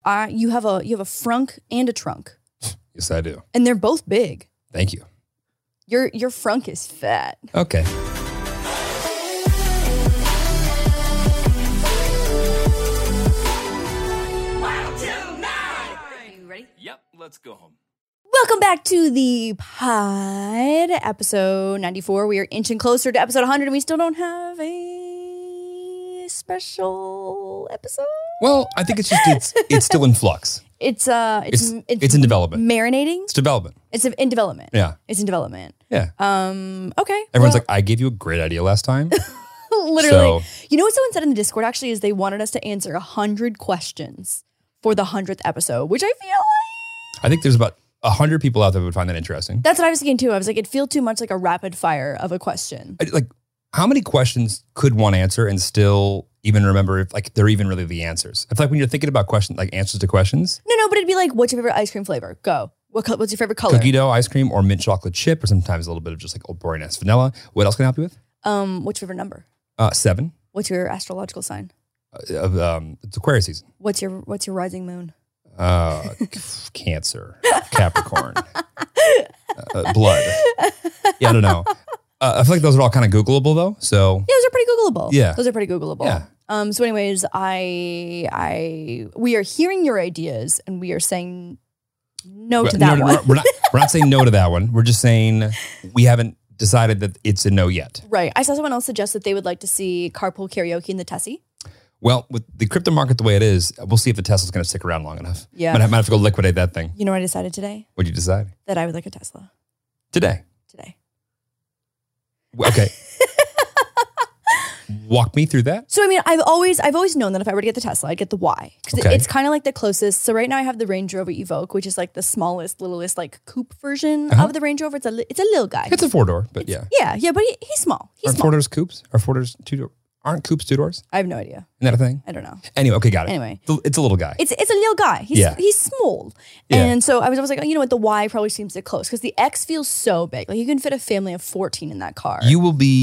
you have a frunk and a trunk. Yes, I do. And they're both big. Thank you. Your frunk is fat. Okay. Yep, let's go home. Welcome back to the pod, episode 94. We are inching closer to episode 100, and we still don't have a special episode. Well, I think it's still in flux. It's in development. Marinating. It's development. It's in development. Yeah. It's in development. Yeah. Okay. Everyone's like, I gave you a great idea last time. Literally. You know what someone said in the Discord actually is they wanted us to answer 100 questions for the 100th episode, which I feel like I think there's about 100 people out there who would find that interesting. that's what I was thinking too. I was like, it feels too much like a rapid fire of a question. Like, how many questions could one answer and still even remember if like they're even really the answers? I feel like when you're thinking about questions, like answers to questions. No, but it'd be like, what's your favorite ice cream flavor? Go. What's your favorite color? Cookie dough ice cream or mint chocolate chip, or sometimes a little bit of just like old boring ass vanilla. What else can I help you with? What's your favorite number? 7. What's your astrological sign? It's Aquarius season. What's your rising moon? Cancer, Capricorn, blood. Yeah, I don't know. I feel like those are all kind of Googleable though. So Yeah, those are pretty Googleable. Yeah. Those are pretty Googleable. Yeah. So anyways, we are hearing your ideas and we are saying no to that one. We're not saying no to that one. We're just saying we haven't decided that it's a no yet. Right. I saw someone else suggest that they would like to see carpool karaoke in the Tessie. Well, with the crypto market the way it is, we'll see if the Tesla's going to stick around long enough. Yeah. Might have to go liquidate that thing. You know what I decided today? What'd you decide? That I would like a Tesla. Today. Today. Okay. Walk me through that. So I mean, I've always known that if I were to get the Tesla, I'd get the Y because Okay. it's kind of like the closest. So right now I have the Range Rover Evoque, which is like the smallest, littlest like coupe version of the Range Rover. It's a little guy. It's a 4-door, but yeah. Yeah, but he's small. He's Aren't small. 4-doors coupes? Are 4-doors 2-door? Aren't coupes 2-doors? I have no idea. Isn't that a thing? I don't know. Anyway, okay, got it. Anyway. It's a little guy. It's a little guy. He's small. Yeah. And so I was like, oh, you know what? The Y probably seems to close because the X feels so big. Like you can fit a family of 14 in that car. You're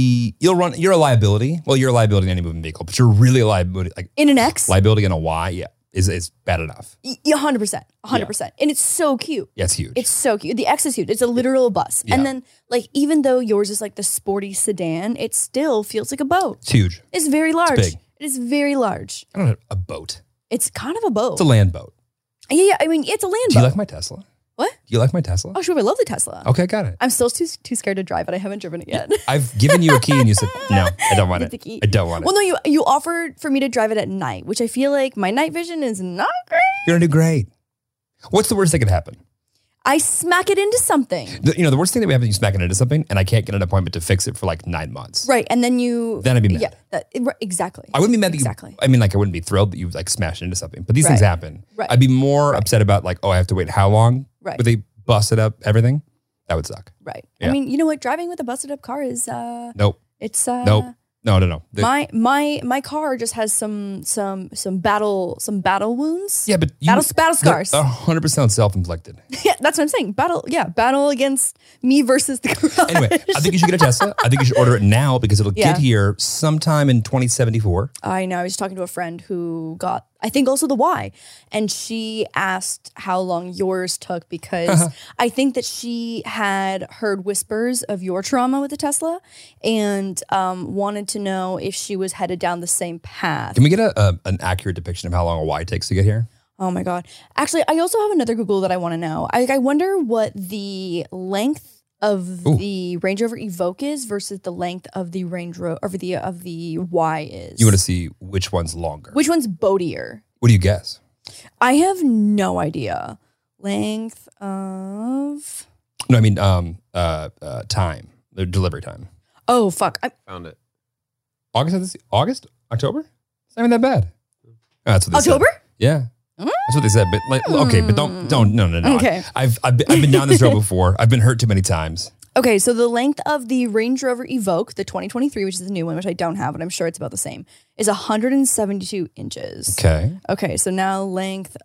a liability. Well, you're a liability in any moving vehicle, but you're really a liability. Like in an X? liability in a Y, yeah, is bad enough. 100%. 100%. And it's so cute. Yeah, it's huge. It's so cute. The X is huge. It's a literal bus. Yeah. And then like even though yours is like the sporty sedan, it still feels like a boat. It's huge. It's very large. big. It is very large. I don't know, a boat. It's kind of a boat. It's a land boat. Yeah, I mean, it's a land Do boat. you like my Tesla? What? Do you like my Tesla? Oh, sure. I love the Tesla. Okay, got it. I'm still too scared to drive it. I haven't driven it yet. I've given you a key and you said, no, I don't want Get the it. key. I don't want it. Well, no, you offered for me to drive it at night, which I feel like my night vision is not great. You're going to do great. What's the worst that could happen? I smack it into something. The worst thing that we have is you smack it into something and I can't get an appointment to fix it for like 9 months. Right. And then Then I'd be mad. Yeah, exactly. I wouldn't be mad that Exactly. I wouldn't be thrilled that you like smashed into something, but these things Right. happen. Right. I'd be more upset about like, oh, I have to wait how long? Right. But they busted up everything. That would suck. Right. Yeah. I mean, you know what? Driving with a busted up car is Nope. it's Nope. No. My car just has some battle wounds. Yeah, but battle scars. 100% self-inflicted. Yeah, that's what I'm saying. Battle against me versus the garage. Anyway, I think you should get a Tesla. I think you should order it now because it'll Yeah. get here sometime in 2074. I know. I was talking to a friend who got, I think, also the Y. And she asked how long yours took because I think that she had heard whispers of your trauma with the Tesla and wanted to know if she was headed down the same path. Can we get an accurate depiction of how long a Y takes to get here? Oh my God. Actually, I also have another Google that I want to know. I wonder what the length of the Range Rover Evoque is versus the length of the Range Rover of the Y is. You want to see which one's longer? Which one's boatier? What do you guess? I have no idea. Length of No, I mean time, the delivery time. Oh fuck. Found it. August? October? It's not even that bad. Oh, that's what they October? said. Yeah. That's what they said. But like, okay, but don't no. Okay. I've been down this road before. I've been hurt too many times. Okay, so the length of the Range Rover Evoque, the 2023, which is the new one, which I don't have, but I'm sure it's about the same, is 172 inches. Okay. So now length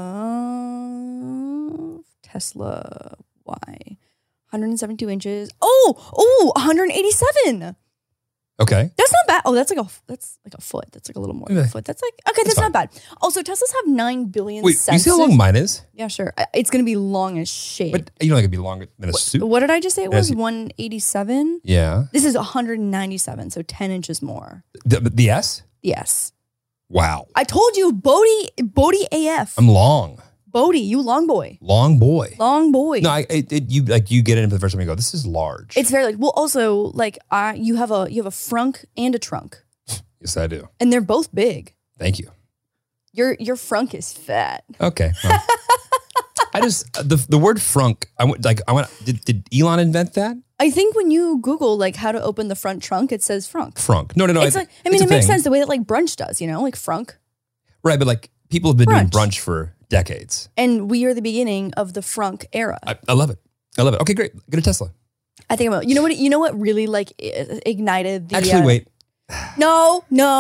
of Tesla Y. 172 inches. Oh, 187. Okay. That's not bad. Oh, that's like a foot. That's like a little more than a foot. That's like, okay, that's not bad. Also, Teslas have 9 billion Wait, sensors. you see how long mine is? Yeah, sure. It's going to be long as shit. But you know, it could be longer than a suit. What did I just say? It was 187? Yeah. This is 197, so 10 inches more. The S? Yes. Wow. I told you, Bodie AF. I'm long. Bodie, you long boy. Long boy. Long boy. No, you get in for the first time and you go, this is large. It's very like, well, also like you have a frunk and a trunk, Yes, I do. and they're both big. Thank you. Your frunk is fat. Okay. Well, I just the word frunk. Did Elon invent that? I think when you Google like how to open the front trunk, it says frunk. Frunk. No. It's like, I mean, it makes sense the way that like brunch does, you know, like frunk. Right, but like people have been doing brunch for decades, and we are the beginning of the frunk era. I love it. I love it. Okay, great. Get a Tesla. I think I'm. You know what really like ignited the. Actually, wait. No.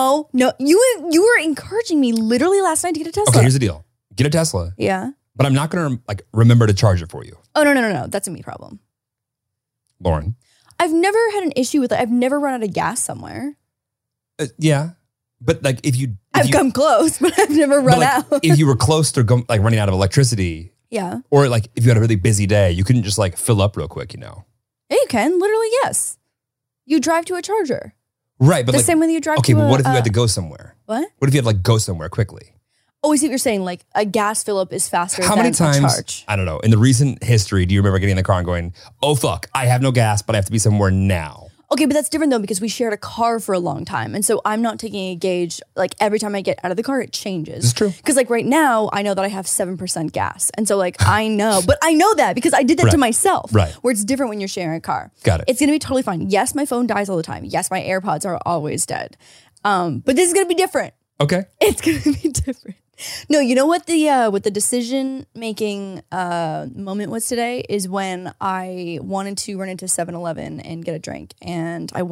You were encouraging me literally last night to get a Tesla. Okay, here's the deal. Get a Tesla. Yeah. But I'm not going to like remember to charge it for you. Oh no. That's a me problem. Lauren. I've never had an issue with it. I've never run out of gas somewhere. Yeah. But like if you come close, but I've never run out. If you were close to like running out of electricity. Yeah. Or like if you had a really busy day, you couldn't just like fill up real quick, you know. Yeah, you can. Literally, yes. You drive to a charger. Right. But the like, same way that you drive to but what if you had to go somewhere? What? What if you had to like go somewhere quickly? Oh, I see what you're saying. Like a gas fill up is faster How than many times, a charge. I don't know, in the recent history, do you remember getting in the car and going, oh, fuck, I have no gas, but I have to be somewhere now? Okay, but that's different though because we shared a car for a long time. And so I'm not taking a gauge. Like every time I get out of the car, it changes. It's true. Because like right now, I know that I have 7% gas. And so like I know, but I know that because I did that to myself. Right. Where it's different when you're sharing a car. Got it. It's going to be totally fine. Yes, my phone dies all the time. Yes, my AirPods are always dead. But this is going to be different. Okay. It's going to be different. No, you know what the decision making moment was today is when I wanted to run into 7-Eleven and get a drink, and I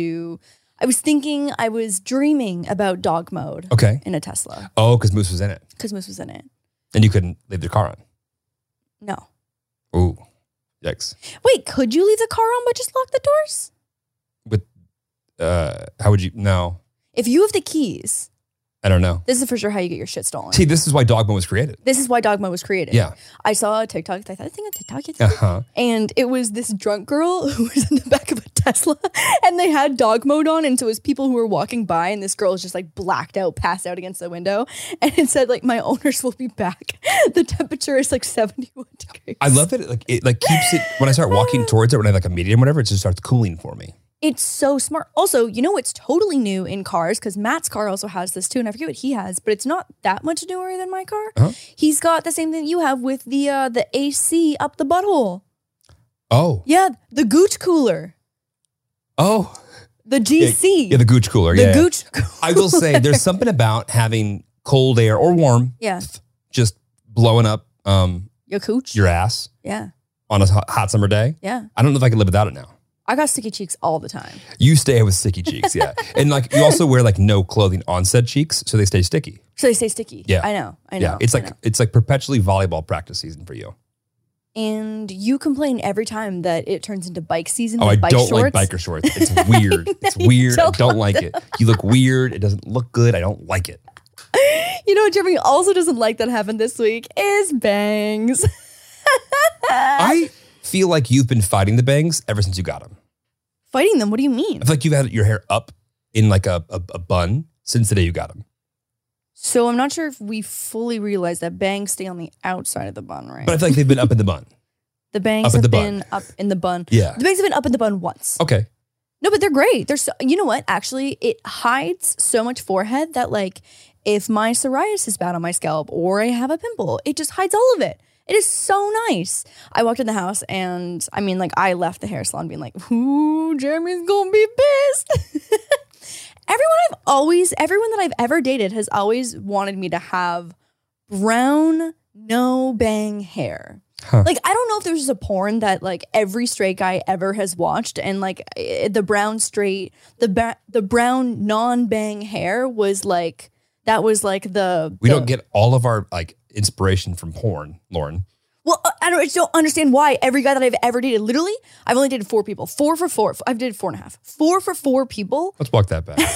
was dreaming about dog mode. Okay. In a Tesla. Oh, because Moose was in it. Because Moose was in it. And you couldn't leave the car on. No. Ooh. Yikes. Wait, could you leave the car on but just lock the doors? With how would you no. If you have the keys. I don't know. This is for sure how you get your shit stolen. See, this is why Dogma was created. This is why Dogma was created. Yeah. I saw a TikTok. I think a TikTok yesterday. And it was this drunk girl who was in the back of a Tesla and they had dog mode on. And so it was people who were walking by and this girl was just like blacked out, passed out against the window. And it said like, my owners will be back. The temperature is like 71 degrees. I love it. Like it like keeps it, when I start walking towards it, when I have like a medium, whatever, it just starts cooling for me. It's so smart. Also, you know what's totally new in cars, because Matt's car also has this too, and I forget what he has, but it's not that much newer than my car. He's got the same thing you have with the AC up the butthole. Oh. Yeah, the Gooch cooler. Oh. The GC. Yeah, the Gooch cooler. The Gooch cooler. I will say there's something about having cold air or warm. Yeah. Just blowing up your cooch. your ass. Yeah. On a hot summer day. Yeah. I don't know if I could live without it now. I got sticky cheeks all the time. You stay with sticky cheeks, yeah. And like you also wear like no clothing on said cheeks, so they stay sticky. So they stay sticky. Yeah. I know. Yeah. It's like perpetually volleyball practice season for you. And you complain every time that it turns into bike season. Oh, with I bike don't shorts. like biker shorts. It's weird. It's weird. I don't like it. You look weird. It doesn't look good. I don't like it. You know what Jeremy also doesn't like that happened this week is bangs. I feel like you've been fighting the bangs ever since you got them. Fighting them? What do you mean? I feel like you've had your hair up in like a bun since the day you got them. So I'm not sure if we fully realize that bangs stay on the outside of the bun, right? But I feel like they've been up in the bun. The bangs have been up in the bun. Yeah. The bangs have been up in the bun once. Okay. No, but they're great. They're so, you know what? Actually, it hides so much forehead that like if my psoriasis is bad on my scalp or I have a pimple, it just hides all of it. It is so nice. I walked in the house and I mean, like I left the hair salon being like, ooh, Jeremy's gonna be pissed. Everyone that I've ever dated has always wanted me to have brown, no bang hair. Huh. Like, I don't know if there's just a porn that like every straight guy ever has watched and like the brown straight, the brown non-bang hair was like, that was like we don't get all of our like inspiration from porn, Lauren. Well, I just don't understand why every guy that I've ever dated, literally, I've only dated 4 people. 4 for 4. I've dated 4.5. 4 for 4 people. Let's walk that back.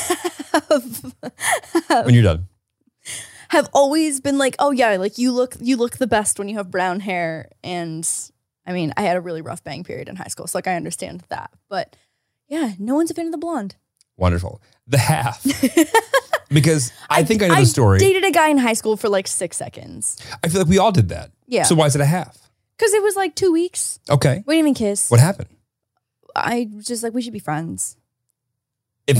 When you're done. Have always been like, oh yeah, like you look the best when you have brown hair. And I mean, I had a really rough bang period in high school, so like I understand that. But yeah, no one's a fan of the blonde. Wonderful. The half. Because I think I know the story. I dated a guy in high school for like 6 seconds. I feel like we all did that. Yeah. So why is it a half? Because it was like 2 weeks. Okay. We didn't even kiss. What happened? I was just like, we should be friends. If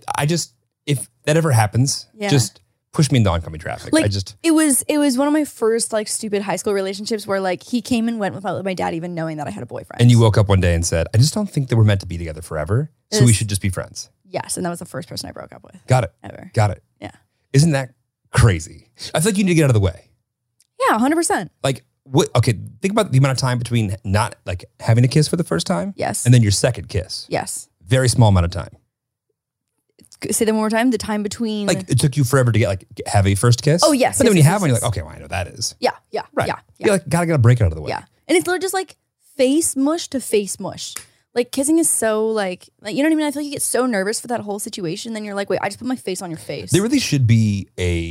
that ever happens, Yeah. just push me into oncoming traffic. Like, it was one of my first like stupid high school relationships where like he came and went without my dad even knowing that I had a boyfriend. And you woke up one day and said, I just don't think that we're meant to be together forever. So we should just be friends. Yes, and that was the first person I broke up with. Got it. Ever. Got it. Yeah. Isn't that crazy? I feel like you need to get out of the way. Yeah, 100%. Like, what? Okay, think about the amount of time between not like having a kiss for the first time. Yes. And then your second kiss. Yes. Very small amount of time. Say that one more time. The time between. Like it took you forever to have a first kiss. Oh, yes, But then yes, when you yes, have one, yes. you're like, okay, well, I know what that is. Yeah. Right. Yeah. You like gotta get a break out of the way. Yeah. And it's literally just like face mush to face mush. Like kissing is so like you know what I mean? I feel like you get so nervous for that whole situation. Then you're like, wait, I just put my face on your face. There really should be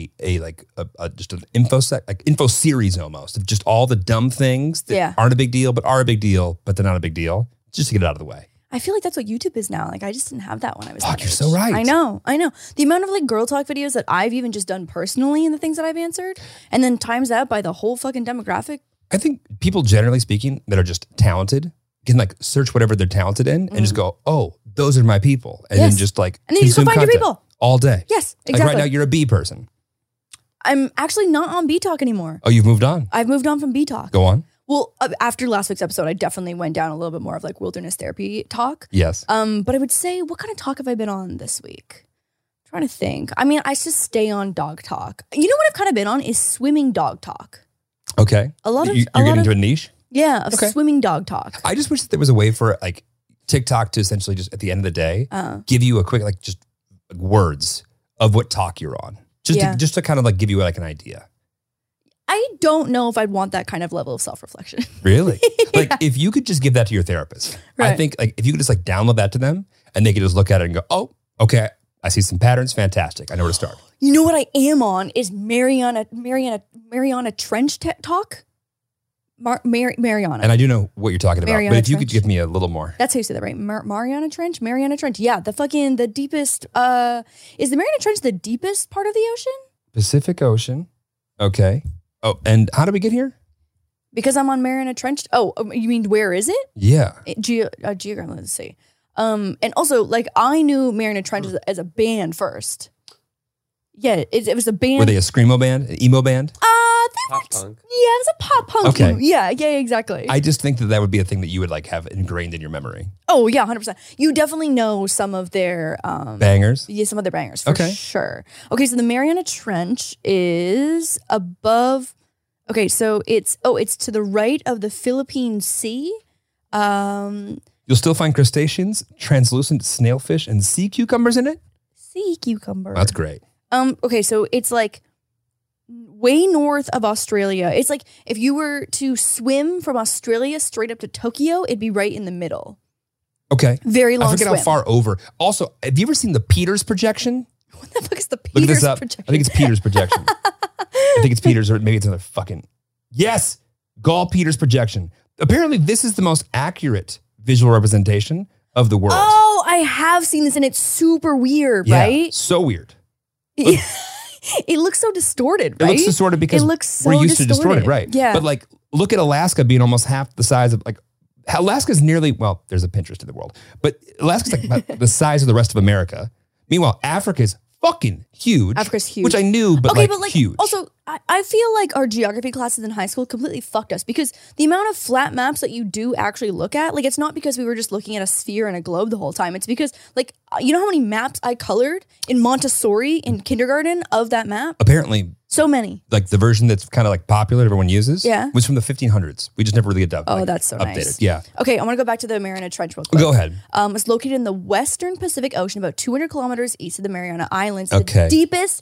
just an info series almost of just all the dumb things that aren't a big deal, but are a big deal, but they're not a big deal, just to get it out of the way. I feel like that's what YouTube is now. Like I just didn't have that when I was. Fuck, that you're age. so right. I know. The amount of like girl talk videos that I've even just done personally and the things that I've answered, and then times that by the whole fucking demographic. I think people generally speaking that are just talented can like search whatever they're talented in and just go, oh, those are my people. And then just like and then you just go find your people all day. Yes, exactly. Like right now you're a B person. I'm actually not on B Talk anymore. Oh, you've moved on. I've moved on from B Talk. Go on. Well, after last week's episode, I definitely went down a little bit more of like wilderness therapy talk. Yes. But I would say, what kind of talk have I been on this week? I'm trying to think. I mean, I just stay on dog talk. You know what I've kind of been on is swimming dog talk. Okay. You're getting into a niche? Yeah, of swimming dog talk. I just wish that there was a way for like TikTok to essentially just at the end of the day give you a quick like just words of what talk you're on. Just to kind of like give you like an idea. I don't know if I'd want that kind of level of self-reflection. Really? Like if you could just give that to your therapist, Right. I think like if you could just like download that to them and they could just look at it and go, oh, okay, I see some patterns. Fantastic. I know where to start. You know what I am on is Mariana Trench talk. Mariana. And I do know what you're talking about, Mariana but if you Trench. could give me a little more. That's how you say that, right? Mariana Trench? Mariana Trench. Yeah, the deepest, is the Mariana Trench the deepest part of the ocean? Pacific Ocean. Okay. Oh, and how did we get here? Because I'm on Mariana Trench. Oh, you mean where is it? Yeah. Geography, let's see. And also, like, I knew Mariana Trench as a band first. Yeah, it was a band. Were they a screamo band, an emo band? Pop punk. Yeah, it was a pop punk. Okay. Yeah, exactly. I just think that would be a thing that you would like have ingrained in your memory. Oh, yeah, 100%. You definitely know some of their Bangers? Yeah, some of their bangers for Okay. sure. Okay, so the Mariana Trench is above. Okay, so it's to the right of the Philippine Sea. You'll still find crustaceans, translucent snailfish, and sea cucumbers in it? Sea cucumber. That's great. Okay, so it's like way north of Australia. It's like if you were to swim from Australia straight up to Tokyo, it'd be right in the middle. Okay. Very long I forget swim. how far over. Also, have you ever seen the Peters projection? What the fuck is the Look Peters this up. projection? I think it's Peters projection. I think it's Peters, or maybe it's another fucking. Yes! Gall Peters projection. Apparently, this is the most accurate visual representation of the world. Oh, I have seen this and it's super weird, Yeah, right? so weird. It looks so distorted, right? It looks distorted because It looks so we're used to distorted. distorted, right? Yeah. But like, look at Alaska being almost half the size of like, Alaska's nearly, well, there's a Pinterest in the world, but Alaska's like about the size of the rest of America. Meanwhile, Africa's fucking huge. Africa's huge. Which I knew, but Okay, like, but like huge. also I feel like our geography classes in high school completely fucked us because the amount of flat maps that you do actually look at, like it's not because we were just looking at a sphere and a globe the whole time. It's because like you know how many maps I colored in Montessori in kindergarten of that map? Apparently, So many. like the version that's kind of like popular, everyone uses, Yeah. was from the 1500s. We just never really got Oh, that's so updated. nice. Yeah. Okay, I want to go back to the Mariana Trench real quick. Go ahead. It's located in the western Pacific Ocean, about 200 kilometers east of the Mariana Islands. Okay. The deepest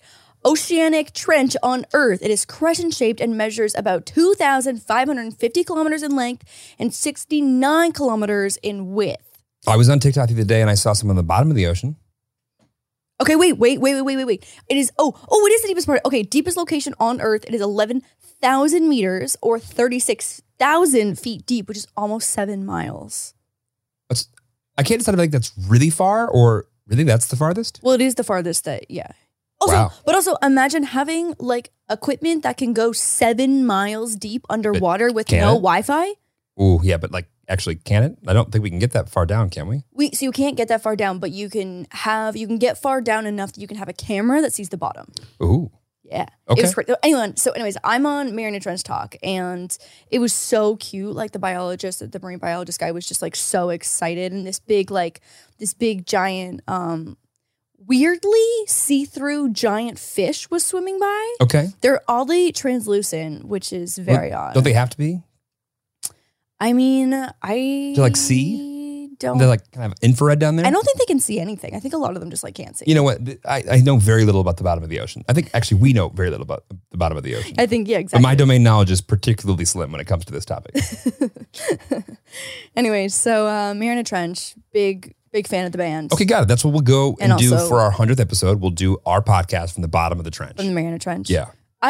oceanic trench on Earth. It is crescent-shaped and measures about 2,550 kilometers in length and 69 kilometers in width. I was on TikTok the other day and I saw some on the bottom of the ocean. Okay, wait. It is, it is the deepest part. Okay, deepest location on Earth. It is 11,000 meters or 36,000 feet deep, which is almost 7 miles. I can't decide if I think that's really far or really that's the farthest. Well, it is the farthest yeah. Also, Wow. But also imagine having like equipment that can go 7 miles deep underwater with can no it? Wi-Fi. Ooh, yeah, but like actually can it? I don't think we can get that far down, can we? So you can't get that far down, but you can get far down enough that you can have a camera that sees the bottom. Ooh. Yeah. Okay. It was great. Anyways, I'm on Mariana Trench Talk and it was so cute. Like the marine biologist guy was just like so excited, and this big giant, weirdly see-through giant fish was swimming by. Okay. They're oddly translucent, which is very odd. Don't they have to be? I mean, Do like see? don't. They're like kind of infrared down there? I don't think they can see anything. I think a lot of them just like can't see. You know what? I know very little about the bottom of the ocean. I think actually we know very little about the bottom of the ocean. I think, yeah, But exactly. my domain knowledge is particularly slim when it comes to this topic. Anyways, so Mariana Trench, big fan of the band. Okay, got it. That's what we'll go and do also- for our 100th episode. We'll do our podcast from the bottom of the trench. From the Mariana Trench. Yeah.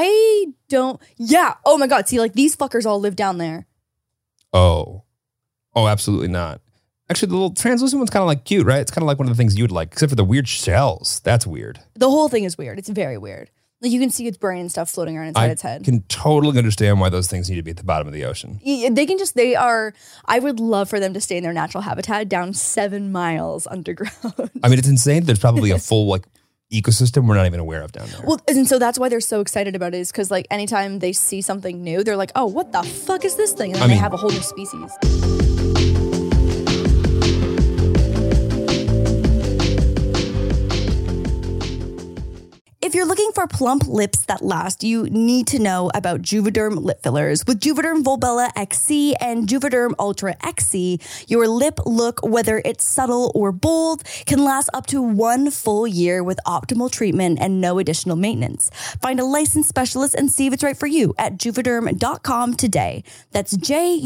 Oh my God. See, like these fuckers all live down there. Oh, absolutely not. Actually, the little translucent one's kind of like cute, right? It's kind of like one of the things you would like, except for the weird shells. That's weird. The whole thing is weird. It's very weird. Like you can see its brain and stuff floating around inside its head. I can totally understand why those things need to be at the bottom of the ocean. I would love for them to stay in their natural habitat down 7 miles underground. I mean, it's insane. There's probably a full like ecosystem we're not even aware of down there. Well, and so that's why they're so excited about it, is because like anytime they see something new, they're like, oh, what the fuck is this thing? And then they have a whole new species. If you're looking for plump lips that last, you need to know about Juvederm lip fillers. With Juvederm Volbella XC and Juvederm Ultra XC, your lip look, whether it's subtle or bold, can last up to 1 full year with optimal treatment and no additional maintenance. Find a licensed specialist and see if it's right for you at juvederm.com today. That's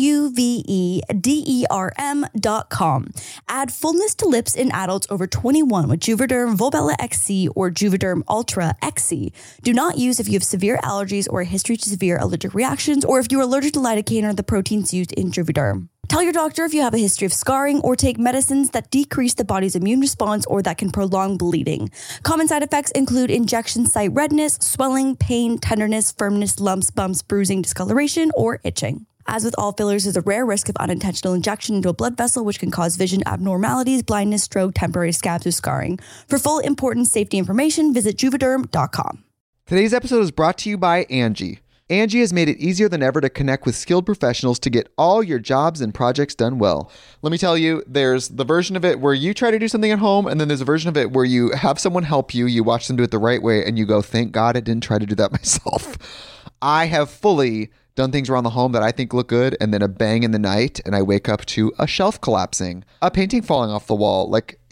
JUVEDERM.com. Add fullness to lips in adults over 21 with Juvederm Volbella XC or Juvederm Ultra XC. Do not use if you have severe allergies or a history to severe allergic reactions, or if you are allergic to lidocaine or the proteins used in Juvederm. Tell your doctor if you have a history of scarring or take medicines that decrease the body's immune response or that can prolong bleeding. Common side effects include injection site redness, swelling, pain, tenderness, firmness, lumps, bumps, bruising, discoloration, or itching. As with all fillers, there's a rare risk of unintentional injection into a blood vessel, which can cause vision abnormalities, blindness, stroke, temporary scabs, or scarring. For full important safety information, visit juvederm.com. Today's episode is brought to you by Angie. Angie has made it easier than ever to connect with skilled professionals to get all your jobs and projects done well. Let me tell you, there's the version of it where you try to do something at home, and then there's a version of it where you have someone help you, you watch them do it the right way, and you go, thank God I didn't try to do that myself. I have fully done things around the home that I think look good, and then a bang in the night, and I wake up to a shelf collapsing, a painting falling off the wall.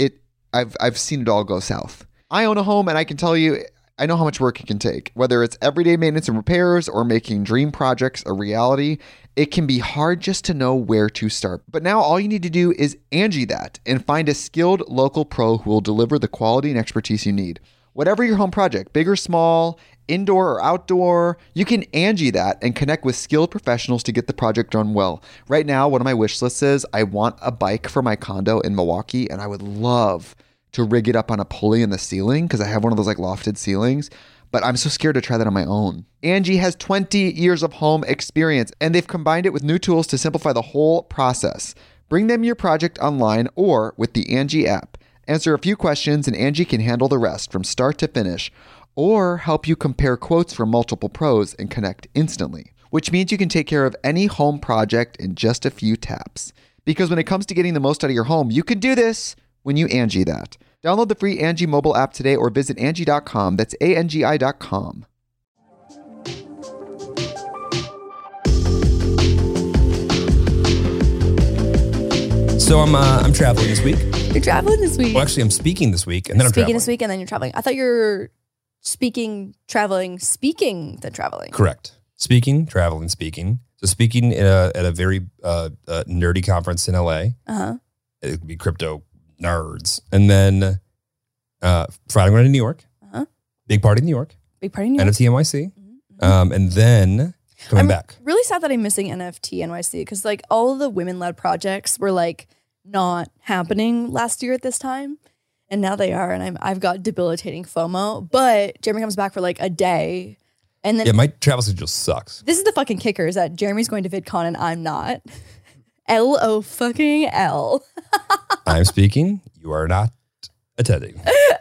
I've seen it all go south. I own a home, and I can tell you, I know how much work it can take. Whether it's everyday maintenance and repairs or making dream projects a reality, it can be hard just to know where to start. But now all you need to do is Angie that and find a skilled local pro who will deliver the quality and expertise you need. Whatever your home project, big or small, indoor or outdoor, you can Angie that and connect with skilled professionals to get the project done well. Right now, one of my wish lists is I want a bike for my condo in Milwaukee, and I would love to rig it up on a pulley in the ceiling because I have one of those like lofted ceilings, but I'm so scared to try that on my own. Angie has 20 years of home experience, and they've combined it with new tools to simplify the whole process. Bring them your project online or with the Angie app. Answer a few questions and Angie can handle the rest from start to finish, or help you compare quotes from multiple pros and connect instantly, which means you can take care of any home project in just a few taps. Because when it comes to getting the most out of your home, you can do this when you Angie that. Download the free Angie mobile app today or visit Angie.com. That's ANGI.com. So I'm traveling this week. You're traveling this week. Well, actually, I'm speaking this week, and then I'm Speaking traveling. this week, and then you're traveling. I thought you're traveling, speaking the traveling. Correct. Speaking, traveling, speaking. So speaking at a very nerdy conference in LA. Uh-huh. It would be crypto nerds. And then Friday I'm going to New York. Uh-huh. Big party in New York. Big party in New York. NFT NYC. And then coming back. Really sad that I'm missing NFT NYC because like all of the women-led projects were like not happening last year at this time. And now they are. And I've got debilitating FOMO. But Jeremy comes back for like a day. And then My travel schedule sucks. this is the fucking kicker is that Jeremy's going to VidCon and I'm not. LO fucking L. I'm speaking. You are not attending.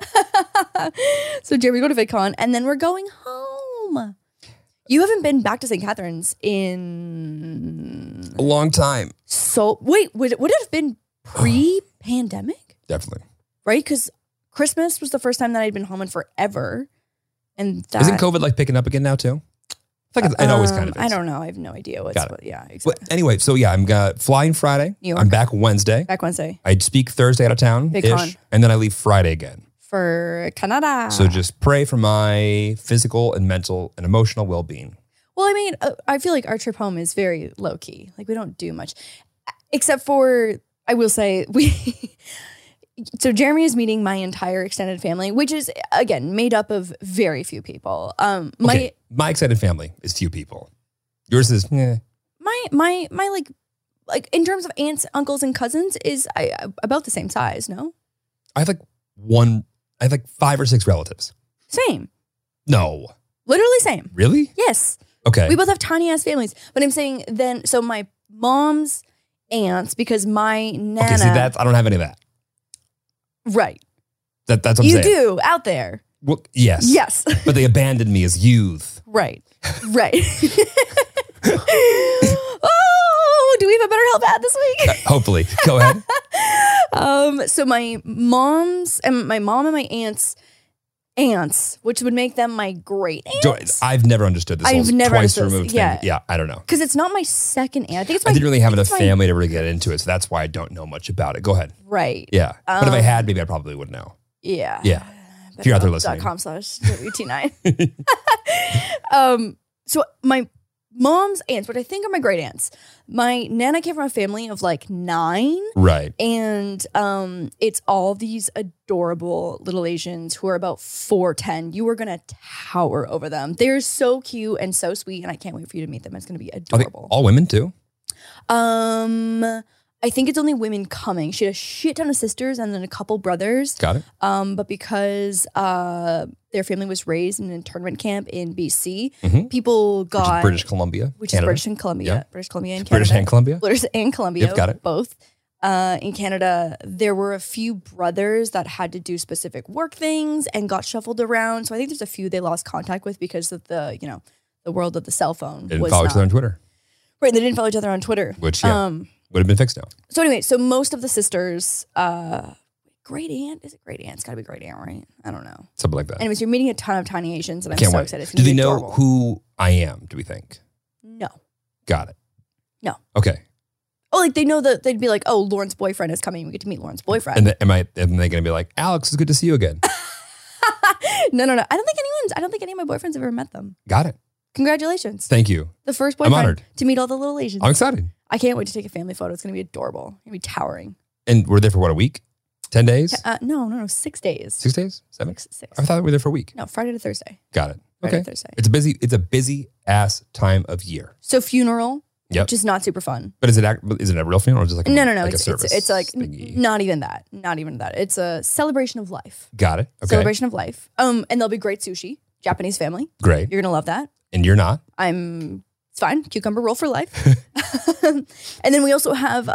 So Jeremy go to VidCon and then we're going home. You haven't been back to St. Catharines in A long time. so wait, would it have been pre-pandemic? Definitely. Right? Because Christmas was the first time that I'd been home in forever. And that Isn't COVID like picking up again now too? I feel like it always kind of is. I don't know. I have no idea what's Got it. what. Yeah, But exactly. anyway, so yeah, I'm flying Friday. New York. I'm back Wednesday. Back Wednesday I speak Thursday out of town Big ish, con. and then I leave Friday again. for Canada. So just pray for my physical and mental and emotional well-being. Well, I mean, I feel like our trip home is very low key. Like we don't do much, except for I will say we. So Jeremy is meeting my entire extended family, which is again made up of very few people. My extended family is few people. Yours is my like in terms of aunts, uncles, and cousins is about the same size. No, I have like 5 or 6 relatives. same, No, literally same. really? Yes, Okay. we both have tiny ass families. But I'm saying then, so my mom's aunts because my nana. Okay, see that I don't have any of that. Right. That's what I'm You saying. do out there. Well, yes. Yes. But they abandoned me as youth. Right. Right. Oh, do we have a better help ad this week? Hopefully. Go ahead. So my mom and my aunts, which would make them my great aunts. I've never understood this I've whole never twice understood this. removed Yeah. thing. Yeah, I don't know. Because it's not my second aunt. I think it's my. I didn't really have enough it's my- family to really get into it, so that's why I don't know much about it. Go ahead. Right. Yeah. But if I had, maybe I probably would know. Yeah. Yeah. If you're out there listening. .com/WT9. So my mom's aunts, which I think are my great aunts, my nana came from a family of like 9. Right. And it's all these adorable little Asians who are about 4'10". You are gonna tower over them. They're so cute and so sweet, and I can't wait for you to meet them. It's gonna be Are they adorable. all women too? I think it's only women coming. She had a shit ton of sisters and then a couple brothers. Got it. But because their family was raised in an internment camp in BC, people got Which is British Columbia. which Canada. is British and Columbia, Yeah. British Columbia and Canada. British and Columbia. British and Columbia. Yep, got it. Both. In Canada, there were a few brothers that had to do specific work things and got shuffled around. So I think there's a few they lost contact with because of the world of the cell phone. Didn't follow each other on Twitter, Right, they didn't follow each other on Twitter. which would have been fixed now. So anyway, so most of the sisters, great aunt, is it great aunt? It's gotta be great aunt, right? I don't know. Something like that. Anyways, you're meeting a ton of tiny Asians and I'm Can't so wait. excited. It's Do gonna they be know adorable. who I am, do we think? No. Got it. No. Okay. Oh, like they know that they'd be like, oh, Lauren's boyfriend is coming. We get to meet Lauren's boyfriend. And am they going to be like, Alex, it's good to see you again? No. I don't think any of my boyfriends have ever met them. Got it. Congratulations. Thank you. The first I'm boyfriend honored. to meet all the little Asians. I'm excited. I can't wait to take a family photo. It's going to be adorable. It's going to be towering. And we're there for what, a week? 10 days? No, 6 days. 6 days? 7? Six. I thought we were there for a week. No, Friday to Thursday. Got it. Friday Okay. to Thursday. It's a busy ass time of year. So funeral, Yep. which is not super fun. But is it a real funeral or just like No. like a It's service? it's like thingy? not even that. Not even that. It's a celebration of life. Got it. Okay. Celebration of life. And there'll be great sushi. Japanese family. Great. You're gonna love that. And you're not? It's fine. Cucumber roll for life. And then we also have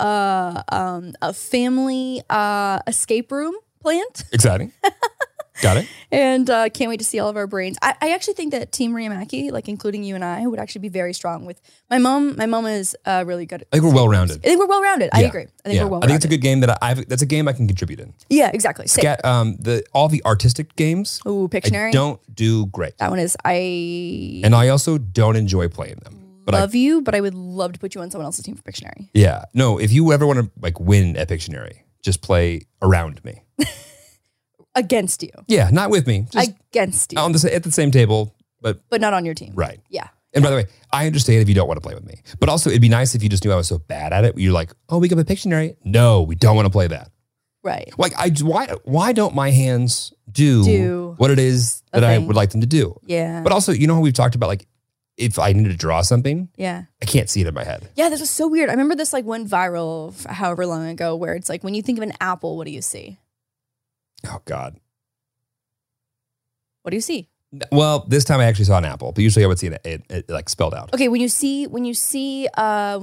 a family escape room planned. Exciting. Got it. And can't wait to see all of our brains. I actually think that Team Riamaki, like including you and I, would actually be very strong with my mom. My mom is really good. I think we're well-rounded. I think we're well-rounded. I agree. I think we're well-rounded. I think it's a good game that's a game I can contribute in. Yeah, exactly. Same. All the artistic games, Ooh, Pictionary. I don't do great. That one is I And I also don't enjoy playing them. But love you, but I would love to put you on someone else's team for Pictionary. Yeah. No, if you ever want to like win at Pictionary, just play around me. Against you. Yeah, not with me. Just Against you. at the same table, but But not on your team. right. Yeah. And by the way, I understand if you don't want to play with me, but also it'd be nice if you just knew I was so bad at it. You're like, oh, we got a Pictionary. No, we don't want to play that. Right. Like, why don't my hands do what it is that I would like them to do? Yeah. But also, you know how we've talked about, like, if I needed to draw something, Yeah. I can't see it in my head. Yeah, this was so weird. I remember this like went viral however long ago where it's like when you think of an apple, what do you see? Oh God. What do you see? Well, this time I actually saw an apple, but usually I would see it like spelled out. Okay, when you see a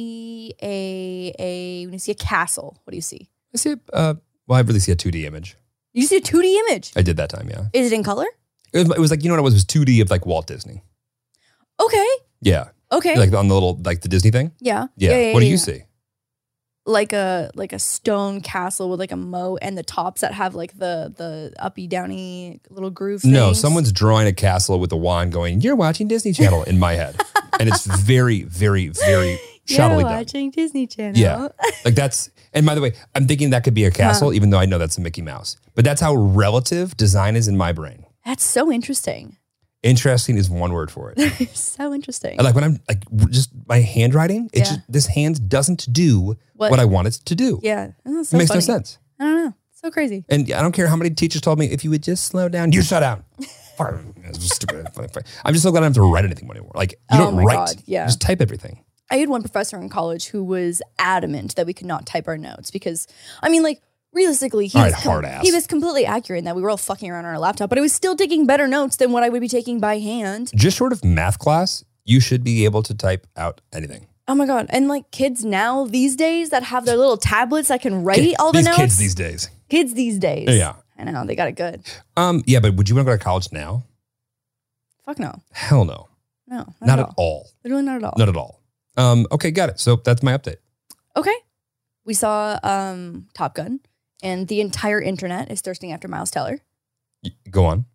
castle, what do you see? I see. Well, I really see a 2D image. You see a 2D image. I did that time. Yeah. Is it in color? It was like, you know what it was 2D of like Walt Disney. Okay. Yeah. Okay. Like on the little like the Disney thing. Yeah. Yeah. What do you see? Like a stone castle with like a moat and the tops that have like the uppy downy little groove No, things. someone's drawing a castle with a wand going, you're watching Disney Channel in my head. And it's very, very, very shoddily You're done. watching Disney Channel. Yeah. Like that's, and by the way, I'm thinking that could be a castle, even though I know that's a Mickey Mouse. But that's how relative design is in my brain. That's so interesting. Interesting is one word for it. So interesting. Like when I'm like, just my handwriting, it's Yeah. just, this hand doesn't do what I want it to do. Yeah. That's It so makes funny. no sense. I don't know. So crazy. And I don't care how many teachers told me, if you would just slow down, you shut down. It's stupid. I'm just so glad I don't have to write anything anymore. Like, you don't my write. God, yeah. Just type everything. I had one professor in college who was adamant that we could not type our notes because, I mean, like, realistically, All right, hard ass. he was completely accurate in that we were all fucking around on our laptop, but I was still taking better notes than what I would be taking by hand. Just short of math class, you should be able to type out anything. Oh my God. And like kids now these days that have their little tablets that can write all the These notes. kids these days. Kids these days. Yeah. I know. They got it good. Yeah, but would you want to go to college now? Fuck no. Hell no. No. Not at all. Literally not at all. Not at all. Okay, got it. So that's my update. Okay. We saw Top Gun and the entire internet is thirsting after Miles Teller. Go on.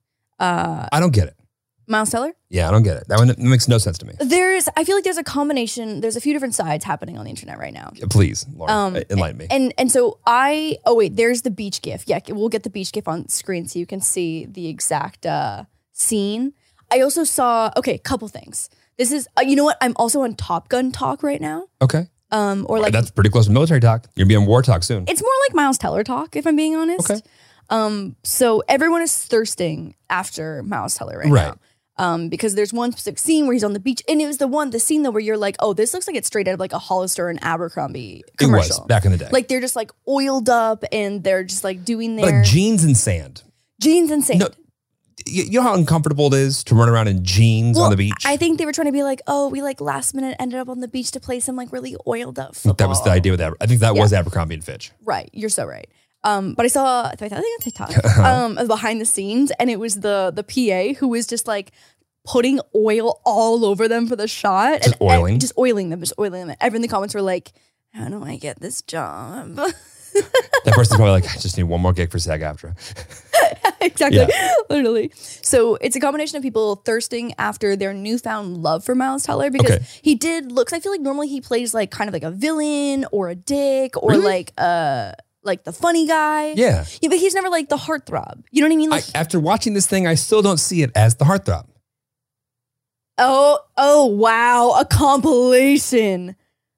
I don't get it. Miles Teller? Yeah, I don't get it. That one makes no sense to me. I feel like there's a combination, there's a few different sides happening on the internet right now. Please, Lauren, enlighten me. And so there's the beach gif. Yeah, we'll get the beach gif on screen so you can see the exact scene. I also saw, a couple things. This is, you know what? I'm also on Top Gun talk right now. Okay. Or like, That's pretty close to military talk. You're going to be on war talk soon. it's more like Miles Teller talk, if I'm being honest. Okay. So everyone is thirsting after Miles Teller right Right. now. Because there's one specific scene where he's on the beach, and it was the scene though where you're like, oh, this looks like it's straight out of like a Hollister and Abercrombie commercial. It was back in the day. Like they're just like oiled up and they're just like doing their Like jeans and sand. jeans and sand. No, you know how uncomfortable it is to run around in jeans on the beach? I think they were trying to be like, oh, we like last minute ended up on the beach to play some like really oiled up football. That was the idea with that. I think that was Abercrombie and Fitch. Right. You're so right. But I saw, I think on TikTok, behind the scenes, and it was the PA who was just like putting oil all over them for the shot. Just oiling? Just oiling them. Everyone in the comments were like, how do I get this job? That person's probably like, I just need one more gig for SAG-AFTRA. Exactly. Yeah. Literally. So it's a combination of people thirsting after their newfound love for Miles Teller because he did looks, I feel like normally he plays like kind of like a villain or a dick or like the funny guy. Yeah. Yeah, but he's never like the heartthrob. You know what I mean? Like, After watching this thing, I still don't see it as the heartthrob. oh wow, a compilation.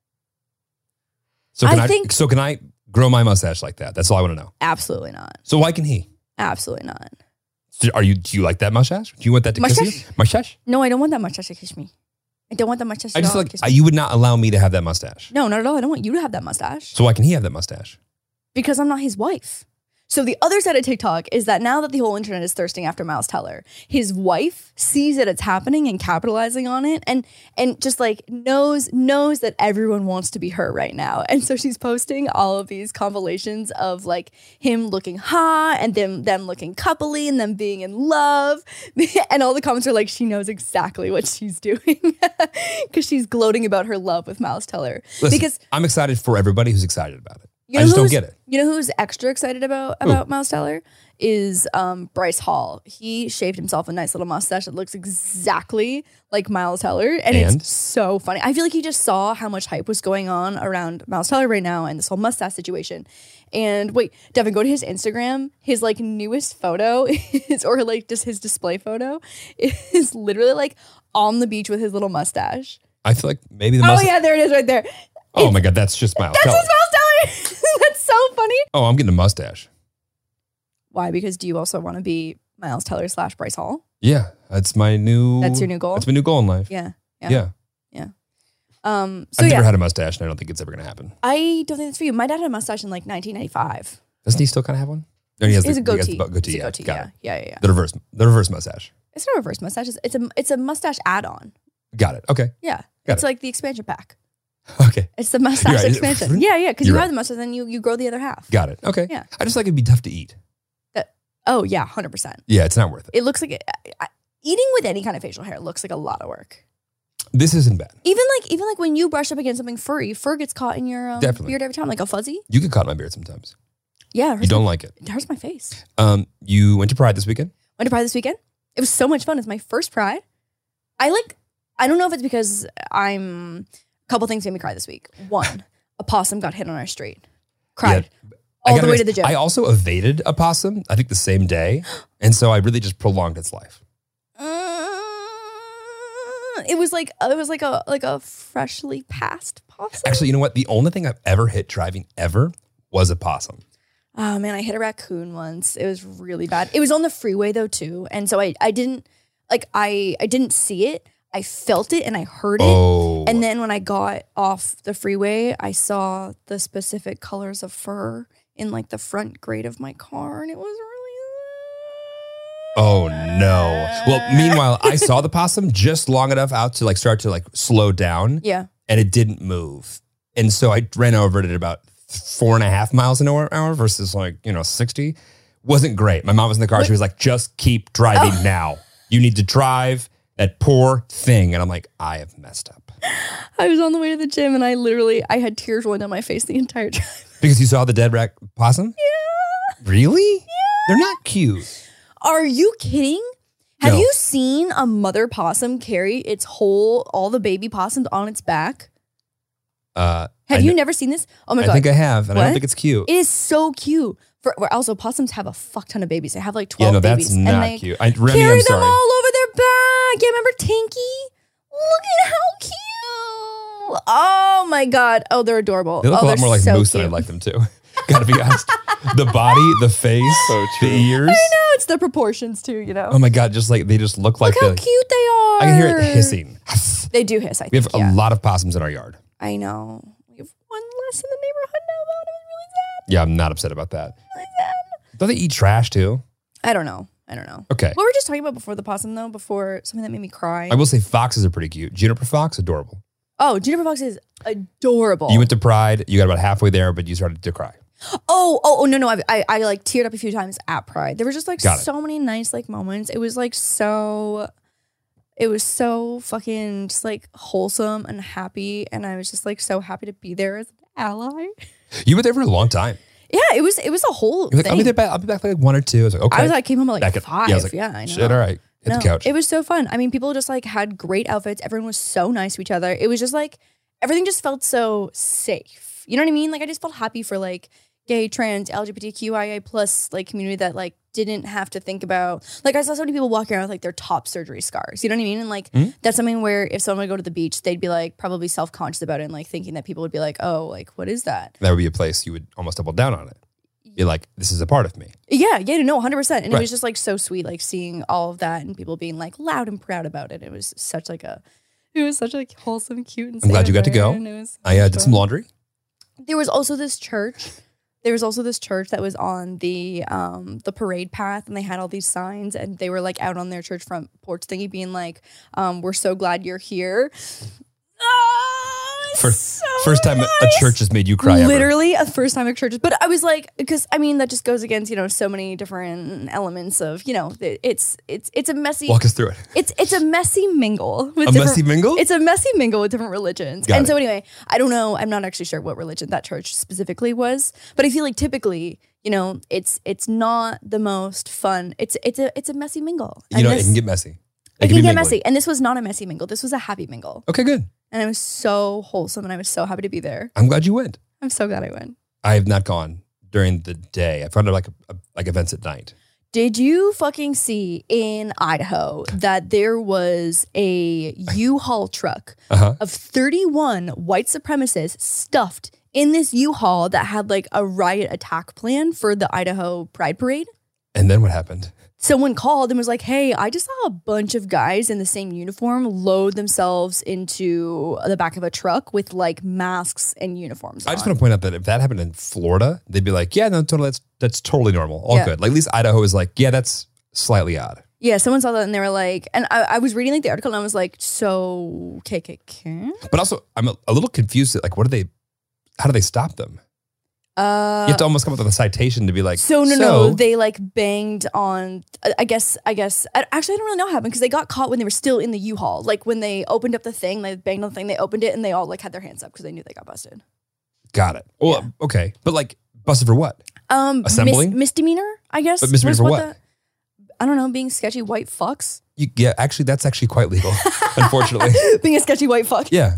So I can I grow my mustache like that? That's all I want to know. Absolutely not. So why can he? Absolutely not. Do you like that mustache? Do you want that to kiss you? Mustache? No, I don't want that mustache to kiss me. I don't want that mustache. I just feel to kiss like me. you would not allow me to have that mustache. No, not at all. I don't want you to have that mustache So why can he have that mustache? because I'm not his wife. So the other side of TikTok is that now that the whole internet is thirsting after Miles Teller, his wife sees that it's happening and capitalizing on it and just like knows that everyone wants to be her right now. And so she's posting all of these compilations of like him looking hot and them looking coupley and them being in love. And all the comments are like, she knows exactly what she's doing because she's gloating about her love with Miles Teller. Listen, because I'm excited for everybody who's excited about it. I just don't get it. You know who's extra excited about Miles Teller is Bryce Hall. He shaved himself a nice little mustache that looks exactly like Miles Teller, and it's so funny. I feel like he just saw how much hype was going on around Miles Teller right now and this whole mustache situation. And wait, Devin, go to his Instagram. His like newest photo is, or like just his display photo is literally like on the beach with his little mustache. I feel like maybe the Oh mustache. yeah, there it is right there. Oh my God, that's just Miles That's Teller. just Miles Teller. That's so funny. Oh, I'm getting a mustache. Why? Because do you also want to be Miles Teller / Bryce Hall? Yeah, that's my new. That's your new goal? That's my new goal in life. Yeah. Yeah. So I've never had a mustache, and I don't think it's ever going to happen. I don't think that's for you. My dad had a mustache in like 1995. Doesn't he still kind of have one? Or he has It's a he has goatee. the goatee. It's a Yeah, goatee. got it. Yeah. The reverse mustache. It's not a reverse mustache. It's a mustache add-on. Got it. Okay. Yeah. Got It's it. like the expansion pack. Okay. It's the mustache You're right. expansion. Yeah, because You're you right. have the mustache, then you grow the other half. Got it. Okay. Yeah. I just like it'd be tough to eat. Oh yeah, 100%. Yeah, it's not worth it. It looks like eating with any kind of facial hair looks like a lot of work. This isn't bad. Even like when you brush up against something furry, fur gets caught in your Definitely. beard every time, like a fuzzy. You get caught in my beard sometimes. Yeah, You don't like it. it hurts my face. You went to Pride this weekend? Went to Pride this weekend. It was so much fun. It's my first Pride. I don't know if it's because a couple things made me cry this week. One, a possum got hit on our street. Cried. Yeah. All the way to the gym. I also evaded a possum, I think the same day. And so I really just prolonged its life. It was like a freshly passed possum. Actually, you know what? The only thing I've ever hit driving ever was a possum. Oh man, I hit a raccoon once. It was really bad. It was on the freeway though too, and so I didn't I didn't see it. I felt it and I heard it. Oh. And then when I got off the freeway, I saw the specific colors of fur in like the front grate of my car, and it was really. Oh no. Well, meanwhile, I saw the possum just long enough out to start to slow down. Yeah. And it didn't move. And so I ran over it at about 4.5 miles an hour versus 60. Wasn't great. My mom was in the car. She was like, just keep driving now. You need to drive that poor thing. And I'm like, I have messed up. I was on the way to the gym and I had tears rolling down my face the entire time. Because you saw the dead possum? Yeah. Really? Yeah. They're not cute. Are you kidding? Have No. you seen a mother possum carry all the baby possums on its back? Have you never seen this? Oh my God. I think I have, and I don't What? think it's cute. It is so cute. Also, possums have a fuck ton of babies. They have like 12 Yeah, no, babies. that's and not they cute. carry Remy, I'm them sorry. all over their back. Yeah, remember Tinky? Look at how cute. Oh my God. Oh, they're adorable. They look a lot they're more like so moose cute. than I like them to. Gotta be honest. The body, the face, the ears. I know, it's the proportions too, you know? Oh my God, they just look like Look how cute they are. I can hear it hissing. They do hiss, I We think. have a lot of possums in our yard. I know. We have one less in the neighborhood now, though. It was really sad. Yeah, I'm not upset about that. Really sad. Don't they eat trash too? I don't know. Okay. What were we just talking about before the possum, though? Before something that made me cry? I will say foxes are pretty cute. Juniper fox, adorable. Oh, Juniper Fox is adorable. You went to Pride, you got about halfway there, but you started to cry. Oh, no. I teared up a few times at Pride. There were just Got it. so many nice moments. It was so fucking just wholesome and happy. And I was just so happy to be there as an ally. You were there for a long time. Yeah, it was a whole You're like, thing. I'll be back for 1 or 2. I was like, okay. I came home at Back at- 5. I was like, I know. shit, all right. Hit the couch. It was so fun. I mean, people just had great outfits. Everyone was so nice to each other. It was just everything just felt so safe. You know what I mean? I just felt happy for gay, trans, LGBTQIA plus community that didn't have to think about I saw so many people walking around with their top surgery scars. You know what I mean? And that's something where if someone would go to the beach, they'd be probably self-conscious about it and thinking that people would be oh, what is that? That would be a place you would almost double down on it. You're like, this is a part of me. Yeah, no, 100%. And Right. it was just so sweet, seeing all of that and people being loud and proud about it. It was such wholesome, cute, and I'm glad you got to go. and it was so I much did some fun. laundry. There was also this church. That was on the parade path, and they had all these signs, and they were out on their church front porch thingy, being we're so glad you're here. Oh, it's so First time a church has made you cry ever. Literally a first time at church. But I was like, because I mean, that just goes against, so many different elements of, it's a messy. Walk us through it. It's a messy mingle. With messy mingle? It's a messy mingle with different religions. Got and it. so anyway, I don't know. I'm not actually sure what religion that church specifically was, but I feel like typically, it's not the most fun. It's a messy mingle. It can get messy. It can be get mingling. messy. And this was not a messy mingle. This was a happy mingle. Okay, good. And it was so wholesome and I was so happy to be there. I'm glad you went. I'm so glad I went. I have not gone during the day. I found it like events at night. Did you fucking see in Idaho that there was a U-Haul truck of 31 white supremacists stuffed in this U-Haul that had like a riot attack plan for the Idaho Pride Parade? And then what happened? Someone called and was like, hey, I just saw a bunch of guys in the same uniform load themselves into the back of a truck with like masks and uniforms I just on. want to point out that if that happened in Florida, they'd be like, yeah, no, totally, that's totally normal. All Yeah. good. Like at least Idaho is like, yeah, that's slightly odd. Yeah, someone saw that and they were like, and I was reading like the article and I was like, so KKK? But also, I'm a little confused. Like, how do they stop them? You have to almost come up with a citation to be like, No, they like banged on, I guess, actually I don't really know what happened because they got caught when they were still in the U-Haul. Like when they opened up the thing, they banged on the thing, they opened it and they all like had their hands up because they knew they got busted. Got it. Well, okay. But like, busted for what? Assembling? Misdemeanor, I guess. But misdemeanor was for what? I don't know, being sketchy white fucks. Yeah, actually, that's actually quite legal, unfortunately. Being a sketchy white fuck. Yeah.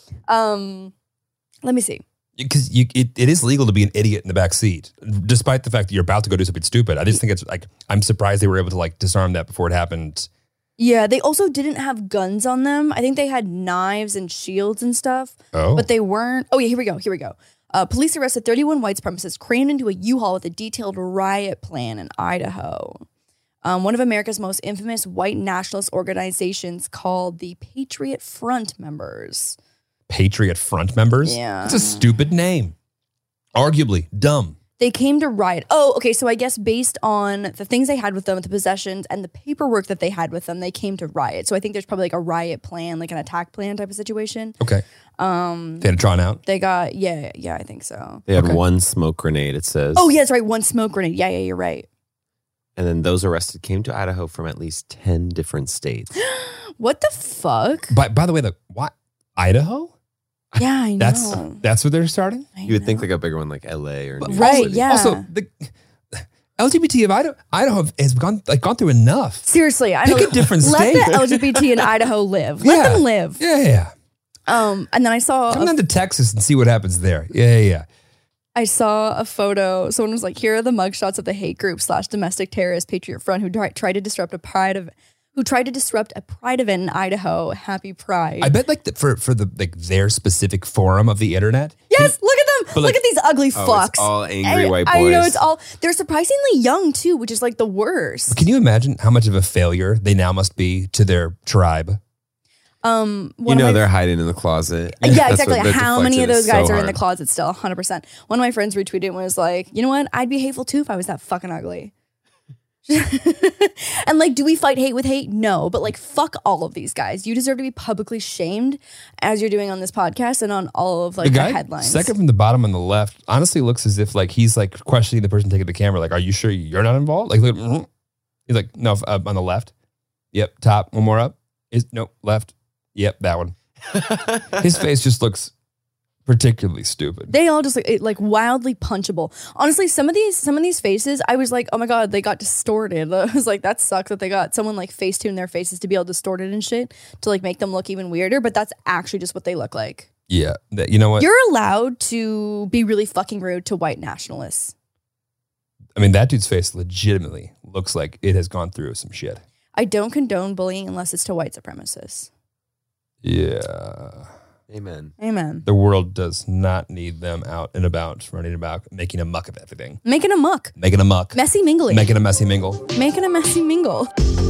Let me see. Because it is legal to be an idiot in the back seat, despite the fact that you're about to go do something stupid. I just think it's like, I'm surprised they were able to like disarm that before it happened. Yeah, they also didn't have guns on them. I think they had knives and shields and stuff. Oh. But they weren't. Oh, yeah, here we go. Police arrested 31 white supremacists crammed into a U-Haul with a detailed riot plan in Idaho. One of America's most infamous white nationalist organizations called the Patriot Front members. Patriot Front members? Yeah. It's a stupid name. Arguably dumb. They came to riot. Oh, okay. So I guess based on the things they had with them, the possessions and the paperwork that they had with them, they came to riot. So I think there's probably like a riot plan, like an attack plan type of situation. Okay. They had it drawn out. They got, yeah, I think so. They had Okay. one smoke grenade, it says. Oh, yeah, that's right. One smoke grenade. Yeah, you're right. And then those arrested came to Idaho from at least 10 different states. What the fuck? By the way, what? Idaho? Yeah, I know. That's what they're starting? You would think like a bigger one like LA or New York Right, City. yeah. Also, the LGBT of Idaho has gone through enough. Seriously, I Pick know. a different Let state. the LGBT in Idaho live. Let them live. Yeah. And then I saw Come down to Texas and see what happens there. Yeah. I saw a photo. Someone was like, "Here are the mugshots of the hate group / domestic terrorist Patriot Front who tried to disrupt a pride event in Idaho. Happy Pride." I bet like for the like their specific forum of the internet. Yes, look at them. But, Look like- at these ugly Oh, fucks. it's all angry white I know boys. it's all. They're surprisingly young too, which is like the worst. Can you imagine how much of a failure they now must be to their tribe? One You of know my- they're hiding in the closet. Yeah, That's exactly. what their How many of deflection those is guys so are in the hard. closet still? 100%. One of my friends retweeted and was like, you know what? I'd be hateful too if I was that fucking ugly. And like, do we fight hate with hate? No, but like, fuck all of these guys. You deserve to be publicly shamed as you're doing on this podcast and on all of like the guy headlines. second from the bottom on the left honestly looks as if like he's like questioning the person taking the camera. Like, are you sure you're not involved? Like, he's like, no, on the left. Yep, top. One more up. Nope, left. Yep, that one. His face just looks particularly stupid. They all just like wildly punchable. Honestly, some of these faces, I was like, oh my God, they got distorted. I was like, that sucks that they got someone like Facetune their faces to be all distorted and shit to like make them look even weirder. But that's actually just what they look like. Yeah, you know what? You're allowed to be really fucking rude to white nationalists. I mean, that dude's face legitimately looks like it has gone through some shit. I don't condone bullying unless it's to white supremacists. Yeah. Amen. Amen. The world does not need them out and about, running about, making a muck of everything. Making a muck. Making a muck. Messy mingling. Making a messy mingle. Making a messy mingle.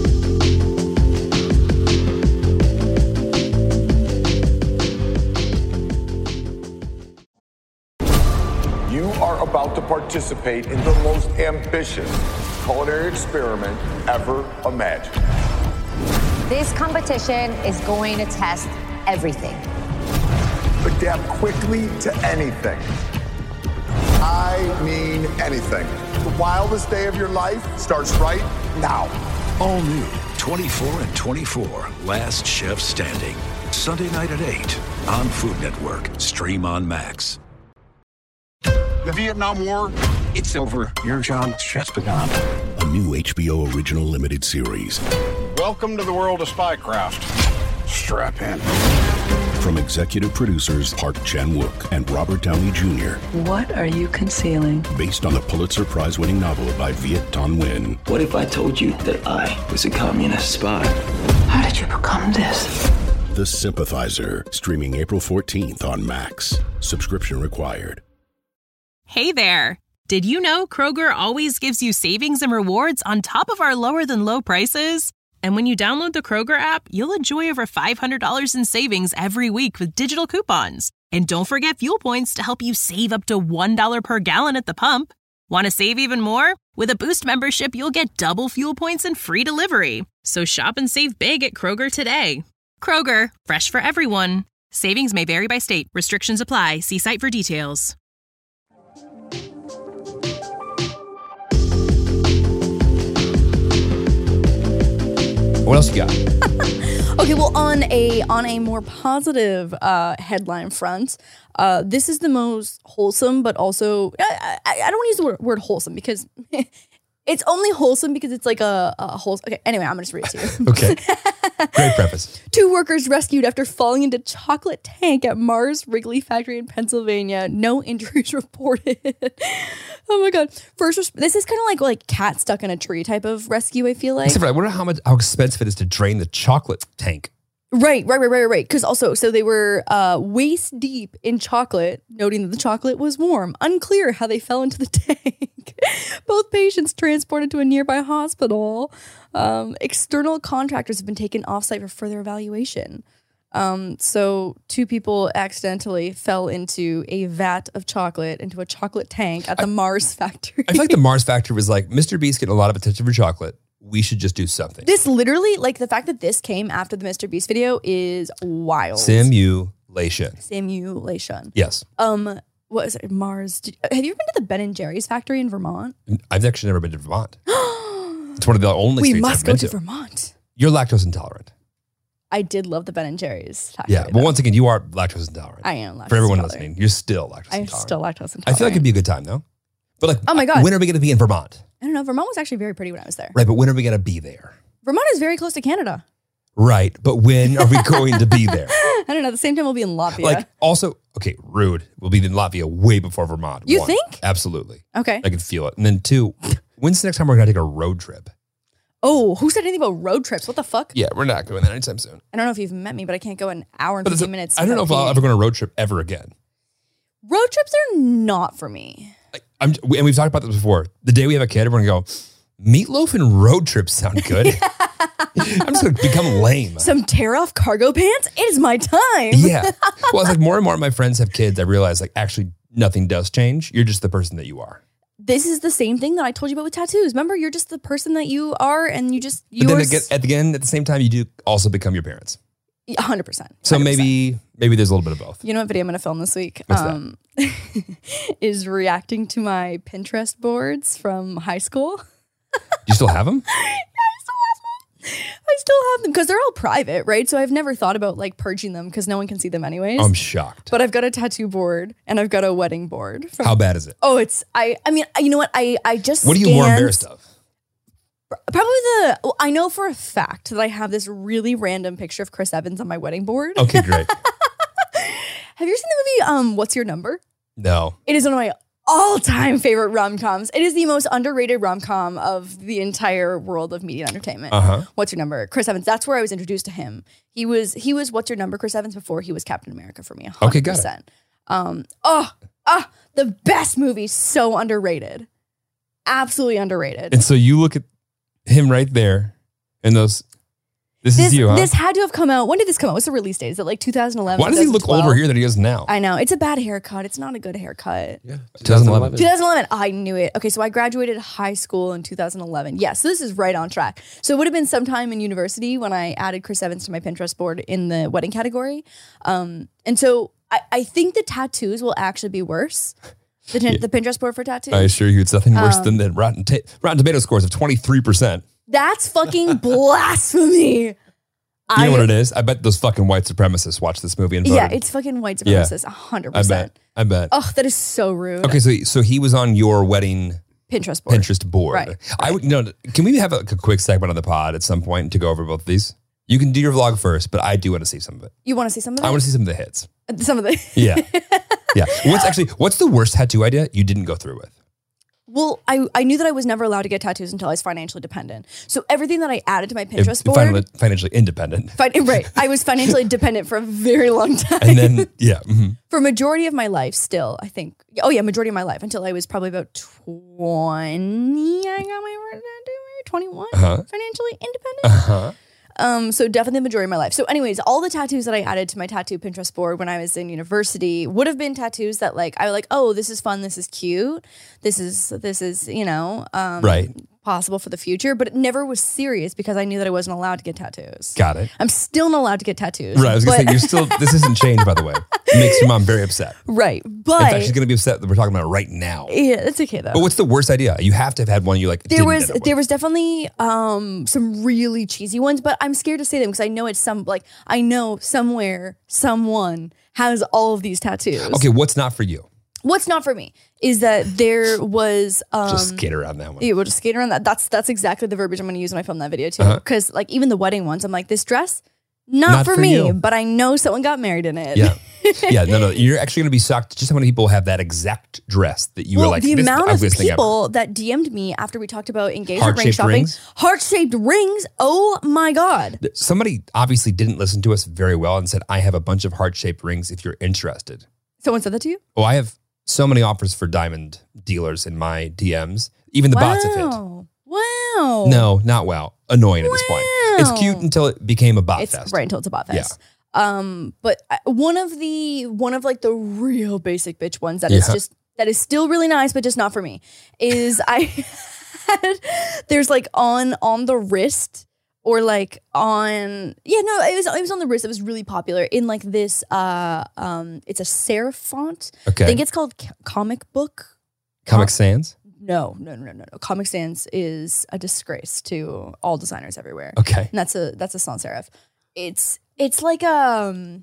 You are about to participate in the most ambitious culinary experiment ever imagined. This competition is going to test everything. adapt quickly to anything. I mean anything. The wildest day of your life starts right now. All new 24 and 24, Last Chef Standing. Sunday night at 8 on Food Network. Stream on Max. The Vietnam War, it's over. Your job's just begun. A new HBO original limited series. Welcome to the world of Spycraft. Strap in. From executive producers Park Chan-wook and Robert Downey Jr. What are you concealing? Based on the Pulitzer Prize-winning novel by Viet Thanh Nguyen. What if I told you that I was a communist spy? How did you become this? The Sympathizer, streaming April 14th on Max. Subscription required. Hey there. Did you know Kroger always gives you savings and rewards on top of our lower than low prices? And when you download the Kroger app, you'll enjoy over $500 in savings every week with digital coupons. And don't forget fuel points to help you save up to $1 per gallon at the pump. Want to save even more? With a Boost membership, you'll get double fuel points and free delivery. So shop and save big at Kroger today. Kroger, fresh for everyone. Savings may vary by state. Restrictions apply. See site for details. What else you got? Okay, well, on a more positive headline front, this is the most wholesome, but also I don't want to use the word wholesome because it's only wholesome because it's like a wholesome. Okay, anyway, I'm gonna just read it to you. Okay, great preface. 2 workers rescued after falling into chocolate tank at Mars Wrigley factory in Pennsylvania. No injuries reported. Oh my god! This is kind of like cat stuck in a tree type of rescue. I feel like. Except for I wonder how expensive it is to drain the chocolate tank. Right. Because also, so they were waist deep in chocolate, noting that the chocolate was warm. Unclear how they fell into the tank. Both patients transported to a nearby hospital. External contractors have been taken offsite for further evaluation. So 2 people accidentally fell into a vat of chocolate, into a chocolate tank at the Mars factory. I feel like the Mars factory was like, Mr. Beast getting a lot of attention for chocolate. We should just do something. This literally, like the fact that this came after the Mr. Beast video is wild. Simulation. Yes. What is it? Mars. Have you ever been to the Ben and Jerry's factory in Vermont? I've actually never been to Vermont. It's one of the only we states must I've go been to Vermont. You're lactose intolerant. I did love the Ben and Jerry's factory. Yeah, but once again, you are lactose intolerant. I am lactose For everyone intolerant. listening, you're still lactose intolerant. I'm still lactose intolerant. I feel like it'd be a good time though. But like, oh my god, when are we going to be in Vermont? I don't know. Vermont was actually very pretty when I was there. Right, but when are we going to be there? Vermont is very close to Canada. Right, but when are we going to be there? I don't know. At the same time, we'll be in Latvia. Like, also, okay, rude. We'll be in Latvia way before Vermont. You 1, think? Absolutely. Okay. I can feel it. And then 2, when's the next time we're going to take a road trip? Oh, who said anything about road trips? What the fuck? Yeah, we're not going there anytime soon. I don't know if you've met me, but I can't go an hour and 15 minutes. I don't know if I'll ever go on a road trip ever again. Road trips are not for me. And we've talked about this before. The day we have a kid, we're going to go, meatloaf and road trips sound good. I'm just going to become lame. Some tear off cargo pants? It is my time. Yeah. Well, it's like more and more of my friends have kids. I realize like actually nothing does change. You're just the person that you are. This is the same thing that I told you about with tattoos. Remember, you're just the person that you are, and you just But then at the same time, you do also become your parents. 100%. So maybe there's a little bit of both. You know what video I'm going to film this week? What's that? Is reacting to my Pinterest boards from high school. You still have them? I still have them because they're all private, right? So I've never thought about like purging them because no one can see them anyways. I'm shocked. But I've got a tattoo board and I've got a wedding board. How bad is it? Oh, I mean, you know what? I just What are you more embarrassed of? Probably I know for a fact that I have this really random picture of Chris Evans on my wedding board. Okay, great. Have you seen the movie What's Your Number? No. It is one of my all-time favorite rom-coms. It is the most underrated rom-com of the entire world of media and entertainment. What's Your Number? Chris Evans. That's where I was introduced to him. He was What's Your Number, Chris Evans, before he was Captain America for me. 100%. Okay, got it. The best movie. So underrated. Absolutely underrated. And so you look at him right there and those... This is you, huh? This had to have come out. When did this come out? What's the release date? Is it like 2011? Why does he look older here than he does now? I know. It's a bad haircut. It's not a good haircut. Yeah. 2011. 2011. I knew it. Okay, so I graduated high school in 2011. Yeah, so this is right on track. So it would have been sometime in university when I added Chris Evans to my Pinterest board in the wedding category. And so I think the tattoos will actually be worse. The Pinterest board for tattoos. I assure you, it's nothing worse than the Rotten Tomato scores of 23%. That's fucking blasphemy. You know what it is? I bet those fucking white supremacists watch this movie and voted. Yeah, it's fucking white supremacists, 100%. I bet. Oh, that is so rude. Okay, so he was on your wedding Pinterest board. Right. I would, can we have a quick segment on the pod at some point to go over both of these? You can do your vlog first, but I do want to see some of it. You want to see some of it? I want to see some of the hits. Some of the Yeah. Yeah. What's the worst tattoo idea you didn't go through with? Well, I knew that I was never allowed to get tattoos until I was financially dependent. So everything that I added to my Pinterest board. Financially independent. Right. I was financially dependent for a very long time. And then, yeah. Mm-hmm. For a majority of my life still, I think. Oh yeah, majority of my life until I was probably about 20. I got my first tattoo, 21. Financially independent. So definitely the majority of my life. So anyways, all the tattoos that I added to my tattoo Pinterest board when I was in university would have been tattoos that like, I was like, oh, this is fun. This is cute. This is, right. Possible for the future, but it never was serious because I knew that I wasn't allowed to get tattoos. Got it. I'm still not allowed to get tattoos. Right. I was going to say, this isn't changed, by the way. It makes your mom very upset. Right. But in fact, she's going to be upset that we're talking about it right now. Yeah, it's okay though. But what's the worst idea? You have to have had one you like. There was definitely some really cheesy ones, but I'm scared to say them because I know I know somewhere someone has all of these tattoos. Okay, what's not for you? What's not for me is that there was just skate around that one. Yeah, we'll just skate around that. That's exactly the verbiage I'm going to use when I film that video too. Because like even the wedding ones, I'm like, this dress, not for me, but I know someone got married in it. Yeah, yeah. No. You're actually going to be shocked just how many people have that exact dress that you were like. The amount of people that DM'd me after we talked about engagement ring shopping, heart-shaped rings. Oh my god! Somebody obviously didn't listen to us very well and said, "I have a bunch of heart-shaped rings. If you're interested." Someone said that to you? Oh, I have so many offers for diamond dealers in my DMs. Even the bots have hit. Wow. No, not wow. Annoying at this point. It's cute until it became a bot fest. Right, until it's a bot fest. Yeah. But one of like the real basic bitch ones that is still really nice, but just not for me, is there's like on the wrist or like on, it was on the wrist. It was really popular in like this, it's a serif font. Okay. I think it's called Comic Book. Comic Sans? No. Comic Sans is a disgrace to all designers everywhere. Okay. And that's a sans serif. It's like it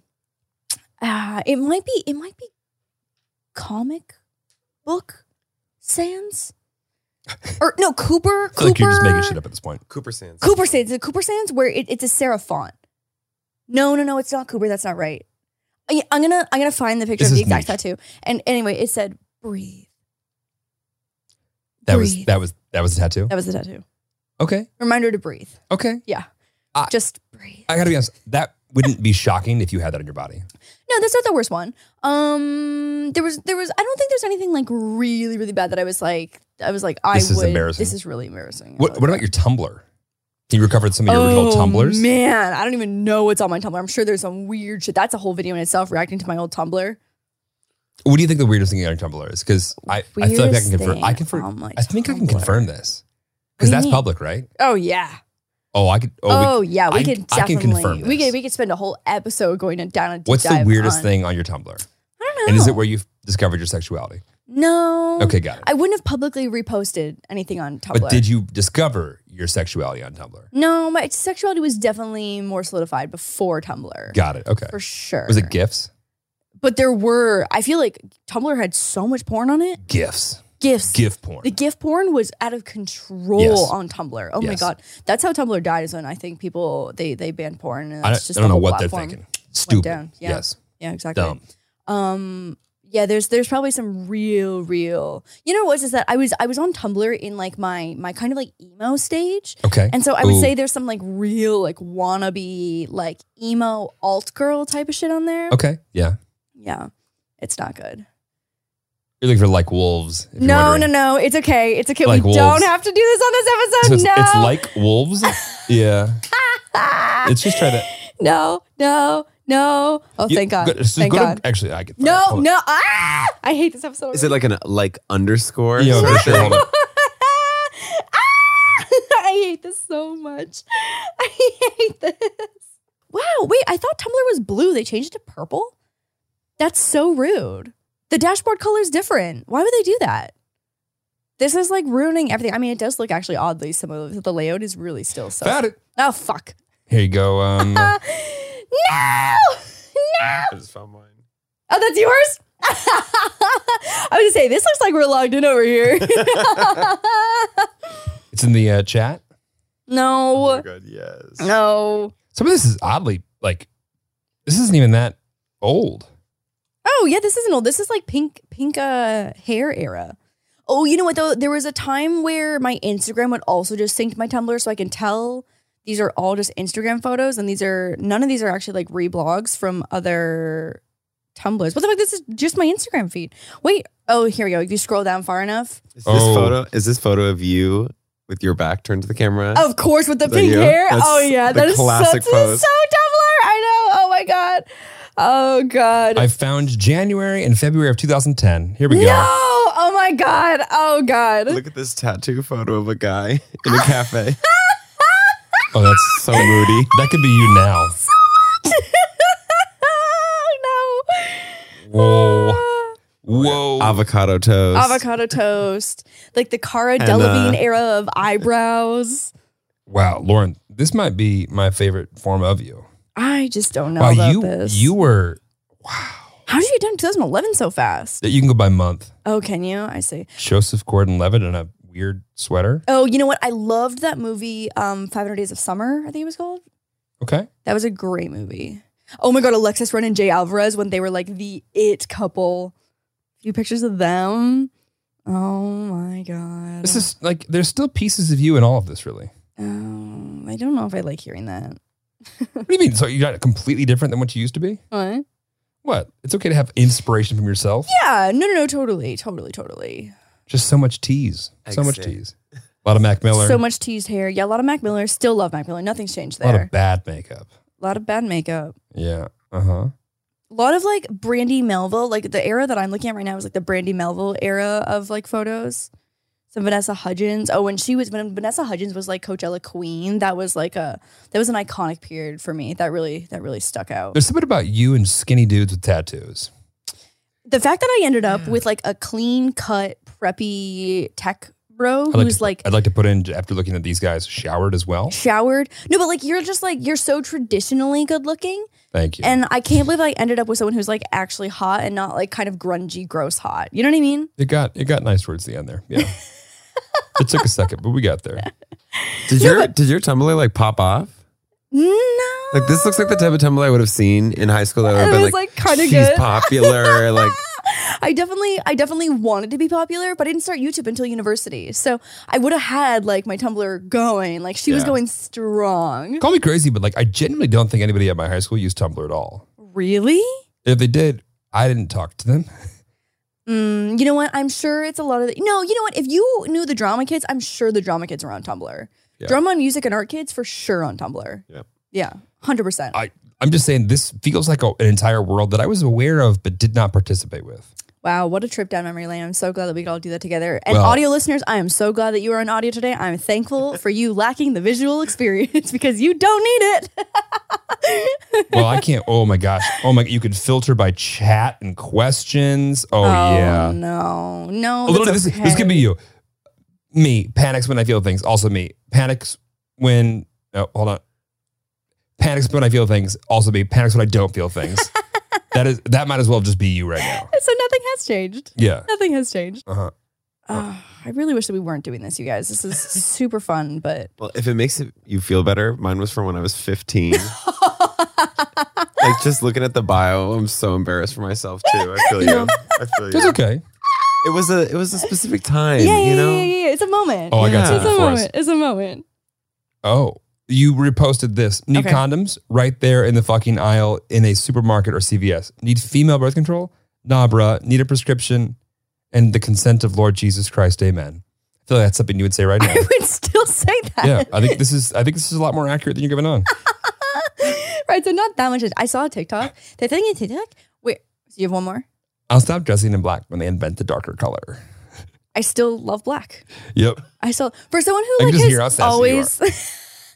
might be Comic Book Sans. Or no, Cooper. I feel like you're just making shit up at this point. Cooper Sans. Cooper Sans, where it's a serif font. No, it's not Cooper. That's not right. I'm gonna find the picture of the exact tattoo. And anyway, it said breathe. That was the tattoo? That was the tattoo. Okay. Reminder to breathe. Okay. Yeah. Just breathe. I gotta be honest, that wouldn't be shocking if you had that on your body. No, that's not the worst one. There was I don't think there's anything like really, really bad that I was like, this is embarrassing. This is really embarrassing. What about your Tumblr? You recovered some of your original Tumblrs? Man, I don't even know what's on my Tumblr. I'm sure there's some weird shit. That's a whole video in itself, reacting to my old Tumblr. What do you think the weirdest thing on your Tumblr is? Because I feel like I can confirm. I think I can confirm this. Because that's public, right? Oh, yeah. Oh, I could. We could definitely. I can confirm this. We could spend a whole episode going down a deep What's dive the weirdest thing on your Tumblr? I don't know. And is it where you've discovered your sexuality? No. Okay, got it. I wouldn't have publicly reposted anything on Tumblr. But did you discover your sexuality on Tumblr? No, my sexuality was definitely more solidified before Tumblr. Got it. Okay. For sure. Was it GIFs? But I feel like Tumblr had so much porn on it. GIFs. GIF porn. The GIF porn was out of control on Tumblr. Oh my God. That's how Tumblr died, is when I think people, they banned porn. And that's I don't know what they're thinking. Stupid. Down. Yeah. Yes. Yeah, exactly. Dumb. Yeah, there's probably some real. You know what was is that I was on Tumblr in like my kind of like emo stage. Okay. And so I would say there's some like real like wannabe like emo alt girl type of shit on there. Okay. Yeah. Yeah. It's not good. You're looking for like wolves. No. It's okay. It's okay. Like we don't have to do this on this episode. So it's like wolves. Yeah. It's just try to. No. Oh, thank God. Thank God. Actually, I can. No. I hate this episode. Is it like an underscore? Yeah, for sure. Hold on. I hate this so much. I hate this. Wow. Wait, I thought Tumblr was blue. They changed it to purple? That's so rude. The dashboard color is different. Why would they do that? This is like ruining everything. I mean, it does look actually oddly similar. The layout is really still so. Found it. Oh, fuck. Here you go. No! I just found mine. Oh, that's yours? I was going to say, this looks like we're logged in over here. It's in the chat. No. Oh my God, yes. No. Some of this is oddly, like, this isn't even that old. Oh, yeah, this isn't old. This is like pink hair era. Oh, you know what, though? There was a time where my Instagram would also just sync to my Tumblr, so I can tell these are all just Instagram photos, and none of these are actually like reblogs from other Tumblrs. What the fuck? This is just my Instagram feed. Wait. Oh, here we go. If you scroll down far enough. Is this photo of you with your back turned to the camera? Of course, with the pink hair. Oh, yeah. That is classic so pose. Tumblr. I know. Oh, my God. Oh, God. I found January and February of 2010. Here we go. No. Oh, my God. Oh, God. Look at this tattoo photo of a guy in a cafe. Oh, that's so moody. That could be you now. Oh, no. Whoa. Avocado toast. Avocado toast. Like the Cara Delevingne era of eyebrows. Wow, Lauren, this might be my favorite form of you. I just don't know about this. You were, wow. How did you get done in 2011 so fast? You can go by month. Oh, can you? I see. Joseph Gordon-Levitt in a weird sweater. Oh, you know what? I loved that movie, 500 Days of Summer, I think it was called. Okay. That was a great movie. Oh my God, Alexis Ren and Jay Alvarez when they were like the it couple. A few pictures of them. Oh my God. This is like, there's still pieces of you in all of this, really. Oh, I don't know if I like hearing that. What do you mean? So you're not completely different than what you used to be? What? What? It's okay to have inspiration from yourself? Yeah, no, totally. Just so much tease. So much tease. A lot of Mac Miller. So much teased hair. Yeah, a lot of Mac Miller. Still love Mac Miller. Nothing's changed A lot there. of bad makeup. A lot of bad makeup. Yeah. Uh-huh. A lot of like Brandy Melville. Like the era that I'm looking at right now is like the Brandy Melville era of like photos. Some Vanessa Hudgens. Oh, when Vanessa Hudgens was like Coachella Queen, that was an iconic period for me. That really stuck out. There's something about you and skinny dudes with tattoos. The fact that I ended up with like a clean cut, preppy tech bro who's like I'd like to put in, after looking at these guys, showered as well. Showered. No, but like you're so traditionally good looking. Thank you. And I can't believe I ended up with someone who's like actually hot and not like kind of grungy, gross hot. You know what I mean? It got nice towards the end there. Yeah. It took a second, but we got there. Did your Tumblr like pop off? No. Like this looks like the type of Tumblr I would have seen in high school. That would have been like kind of she's good. popular. Like I definitely wanted to be popular, but I didn't start YouTube until university. So I would have had like my Tumblr going. Like she was going strong. Call me crazy, but like I genuinely don't think anybody at my high school used Tumblr at all. Really? If they did, I didn't talk to them. You know what? I'm sure it's a lot of no, you know what? If you knew the drama kids, I'm sure the drama kids are on Tumblr. Yeah. Drama, music, and art kids for sure on Tumblr. Yep. Yeah, 100%. I'm just saying this feels like an entire world that I was aware of but did not participate with. Wow, what a trip down memory lane. I'm so glad that we could all do that together. And audio listeners, I am so glad that you are on audio today. I'm thankful for you lacking the visual experience because you don't need it. Well, I can't. Oh my gosh. Oh my. You could filter by chat and questions. Oh yeah. No. Literally, this could be you. Me panics when I feel things. Also me panics when. Oh, hold on. Panics when I feel things. Also me panics when I don't feel things. That might as well just be you right now. So nothing has changed. Yeah. Nothing has changed. Uh-huh. I really wish that we weren't doing this, you guys. This is super fun, but well, if it makes you feel better, mine was from when I was 15. Like just looking at the bio, I'm so embarrassed for myself too. I feel you. It's okay. It was a specific time. Yeah, you know? yeah. It's a moment. Oh, I got something for us. It's a moment. Oh, you reposted this. Need condoms right there in the fucking aisle in a supermarket or CVS. Need female birth control? Nah, bruh. Need a prescription and the consent of Lord Jesus Christ. Amen. I feel like that's something you would say right now. I would still say that. Yeah, I think this is a lot more accurate than you're giving on. Right, so not that much. I saw a TikTok. The thing in TikTok. Wait, so you have one more? I'll stop dressing in black when they invent the darker color. I still love black. Yep. For someone who I like can just hear how has sassy you always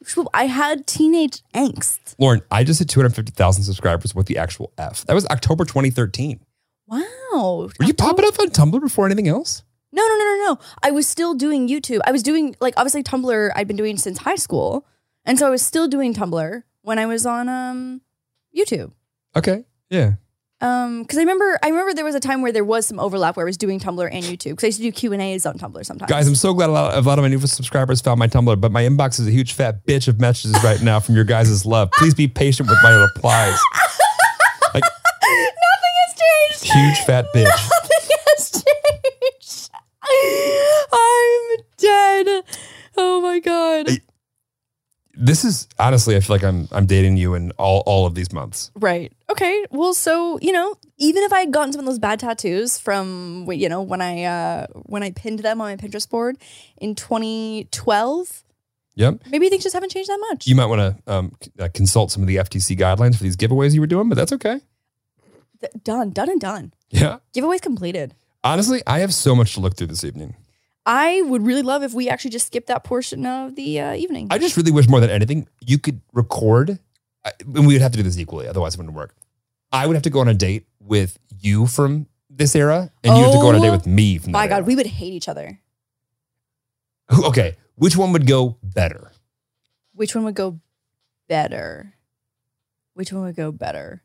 I had teenage angst. Lauren, I just hit 250,000 subscribers with the actual F. That was October 2013. Wow. Were you popping up on Tumblr before anything else? No. I was still doing YouTube. I was doing, like, obviously Tumblr I'd been doing since high school. And so I was still doing Tumblr when I was on YouTube. Okay. Yeah. Because I remember there was a time where there was some overlap where I was doing Tumblr and YouTube because I used to do Q&As on Tumblr sometimes. Guys, I'm so glad a lot of my new subscribers found my Tumblr, but my inbox is a huge fat bitch of messages right now from your guys' love. Please be patient with my replies. Like, nothing has changed. Huge fat bitch. Nothing has changed. I'm dead. Oh my God. This is honestly, I feel like I'm dating you in all of these months. Right. Okay. Well, so, even if I had gotten some of those bad tattoos from, when I pinned them on my Pinterest board in 2012, yep. Maybe things just haven't changed that much. You might want to consult some of the FTC guidelines for these giveaways you were doing, but that's okay. Done and done. Yeah. Giveaways completed. Honestly, I have so much to look through this evening. I would really love if we actually just skipped that portion of the evening. I just really wish more than anything you could record, and we would have to do this equally, otherwise it wouldn't work. I would have to go on a date with you from this era, and you have to go on a date with me from that My God, era. we would hate each other. Okay, which one would go better? Which one would go better? Which one would go better?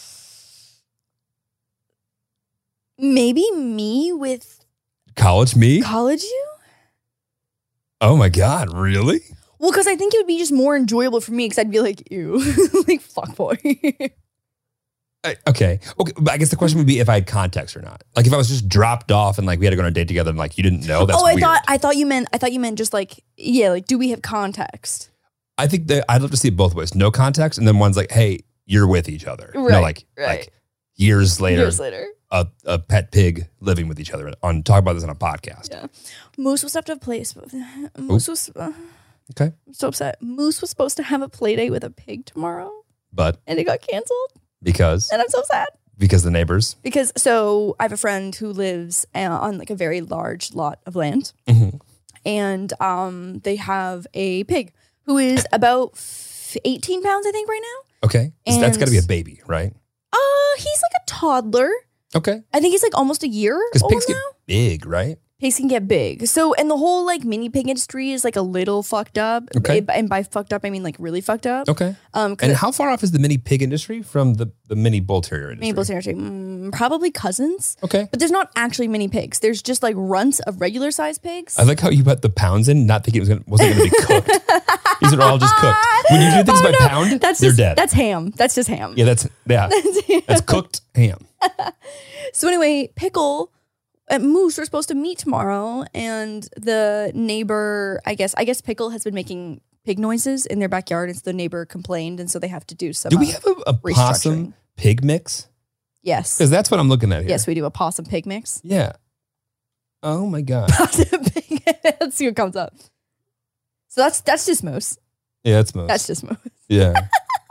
Maybe me with College me? college you? Oh my God, really? Well, because I think it would be just more enjoyable for me because I'd be like, ew, like, fuck boy. Okay, but I guess the question would be if I had context or not. Like if I was just dropped off and like we had to go on a date together and like you didn't know, that's weird. I thought you meant just like, yeah, like, do we have context? I think that I'd love to see it both ways. No context, and then one's like, hey, you're with each other. Right, like years later. Years later. A pet pig living with each other on talk about this on a podcast. Yeah. Moose was supposed to have a play. Moose was okay. I'm so upset. Moose was supposed to have a play date with a pig tomorrow, But and it got canceled. because And I'm so sad. Because the neighbors. Because so I have a friend who lives on like a very large lot of land, and they have a pig who is about 18 pounds, I think, right now. Okay, so that's got to be a baby, right? He's like a toddler. Okay, I think he's like almost a year because old pigs now. get big, right? Pigs can get big. So, and the whole like mini pig industry is like a little fucked up. Okay. And by fucked up, I mean like really fucked up. Okay. And how far off is the mini pig industry from the mini bull terrier industry? Mini bull terrier, probably cousins. Okay. But there's not actually mini pigs. There's just like runts of regular sized pigs. I like how you put the pounds in, not thinking it wasn't going to be cooked. These are all just cooked. When you do things by pound, they're dead. That's ham. That's just ham. Yeah, that's cooked ham. So anyway, Pickle and Moose are supposed to meet tomorrow, and the neighbor, I guess Pickle has been making pig noises in their backyard, and so the neighbor complained, and so they have to do some. Do we have a possum pig mix? Yes, because that's what I'm looking at here. Yes, we do a possum pig mix. Yeah. Oh my God. Possum pig. Let's see what comes up. So that's just Moose. Yeah, that's Moose. That's just Moose. Yeah.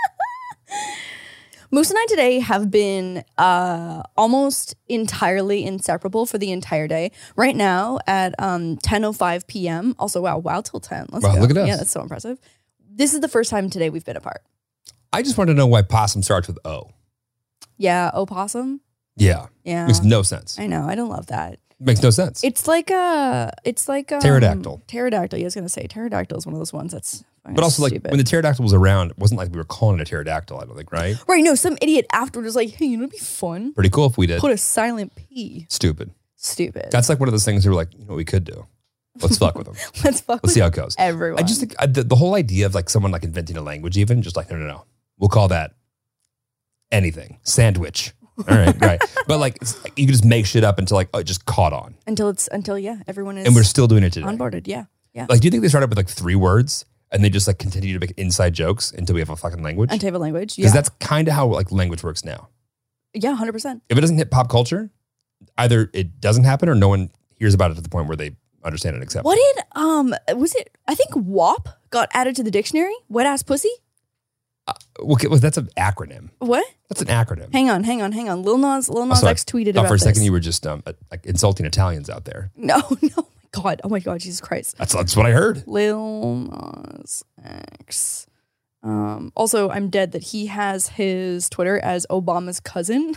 Moose and I today have been almost entirely inseparable for the entire day. Right now at 10:05 p.m. Also, wow, till 10. Let's go. Look at us. Yeah, that's so impressive. This is the first time today we've been apart. I just want to know why possum starts with O. Yeah, opossum. Yeah. Yeah. Makes no sense. I know. I don't love that. Makes no sense. It's like pterodactyl. Pterodactyl. I was gonna say pterodactyl is one of those ones that's. But also, like, when the pterodactyl was around, it wasn't like we were calling it a pterodactyl, I don't think, right? Right, no, some idiot afterward was like, hey, you know, it'd be fun. Pretty cool if we did. Put a silent P. Stupid. That's like one of those things where we're like, you know what we could do? Let's fuck with them. Let's see how it goes. Everyone. I just think the whole idea of like someone like inventing a language even, just like, no. We'll call that anything. Sandwich. All right. But like, you can just make shit up until like, it just caught on. Until everyone is. And we're still doing it today. Onboarded, yeah. Like, do you think they started with like 3 words? And they just like continue to make inside jokes until we have a fucking language? Until we have a language, yeah. Because that's kind of how like language works now. Yeah, 100%. If it doesn't hit pop culture, either it doesn't happen or no one hears about it to the point where they understand and accept it. What did, was it, I think WAP got added to the dictionary? Wet ass pussy? Well, that's an acronym. What? That's an acronym. Hang on. Lil Nas X tweeted about for a second this. you were just like insulting Italians out there. No, my God. Oh my God, Jesus Christ. That's what I heard. Lil Nas X. Also, I'm dead that he has his Twitter as Obama's cousin.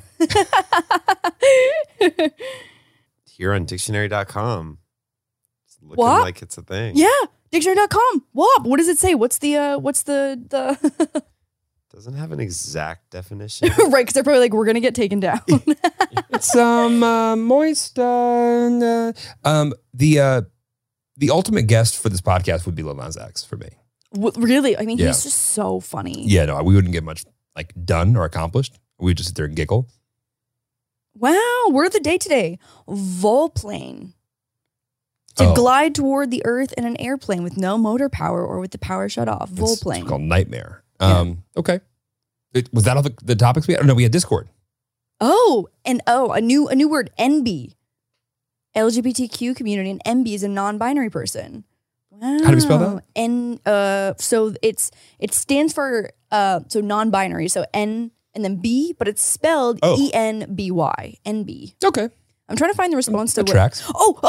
Here on dictionary.com. It's looking What? like it's a thing. Yeah, dictionary.com. What does it say? What's the Doesn't have an exact definition. right, because they're probably like, we're gonna get taken down. It's moist. The ultimate guest for this podcast would be Lil Nas X for me. Really? I mean, Yeah. he's just so funny. Yeah, no, we wouldn't get much like done or accomplished. We would just sit there and giggle. Wow, word of the day today. Volplane. To Oh. glide toward the earth in an airplane with no motor power or with the power shut off. It's Volplane. called Nightmare. Okay. Was that all the topics we had? Oh, no, we had Discord. Oh, and a new word, NB. LGBTQ community, and NB is a non-binary person. Wow. How do we spell that? So it stands for so non-binary, so N and then B, but it's spelled ENBY. NB. Okay. I'm trying to find the response to That tracks.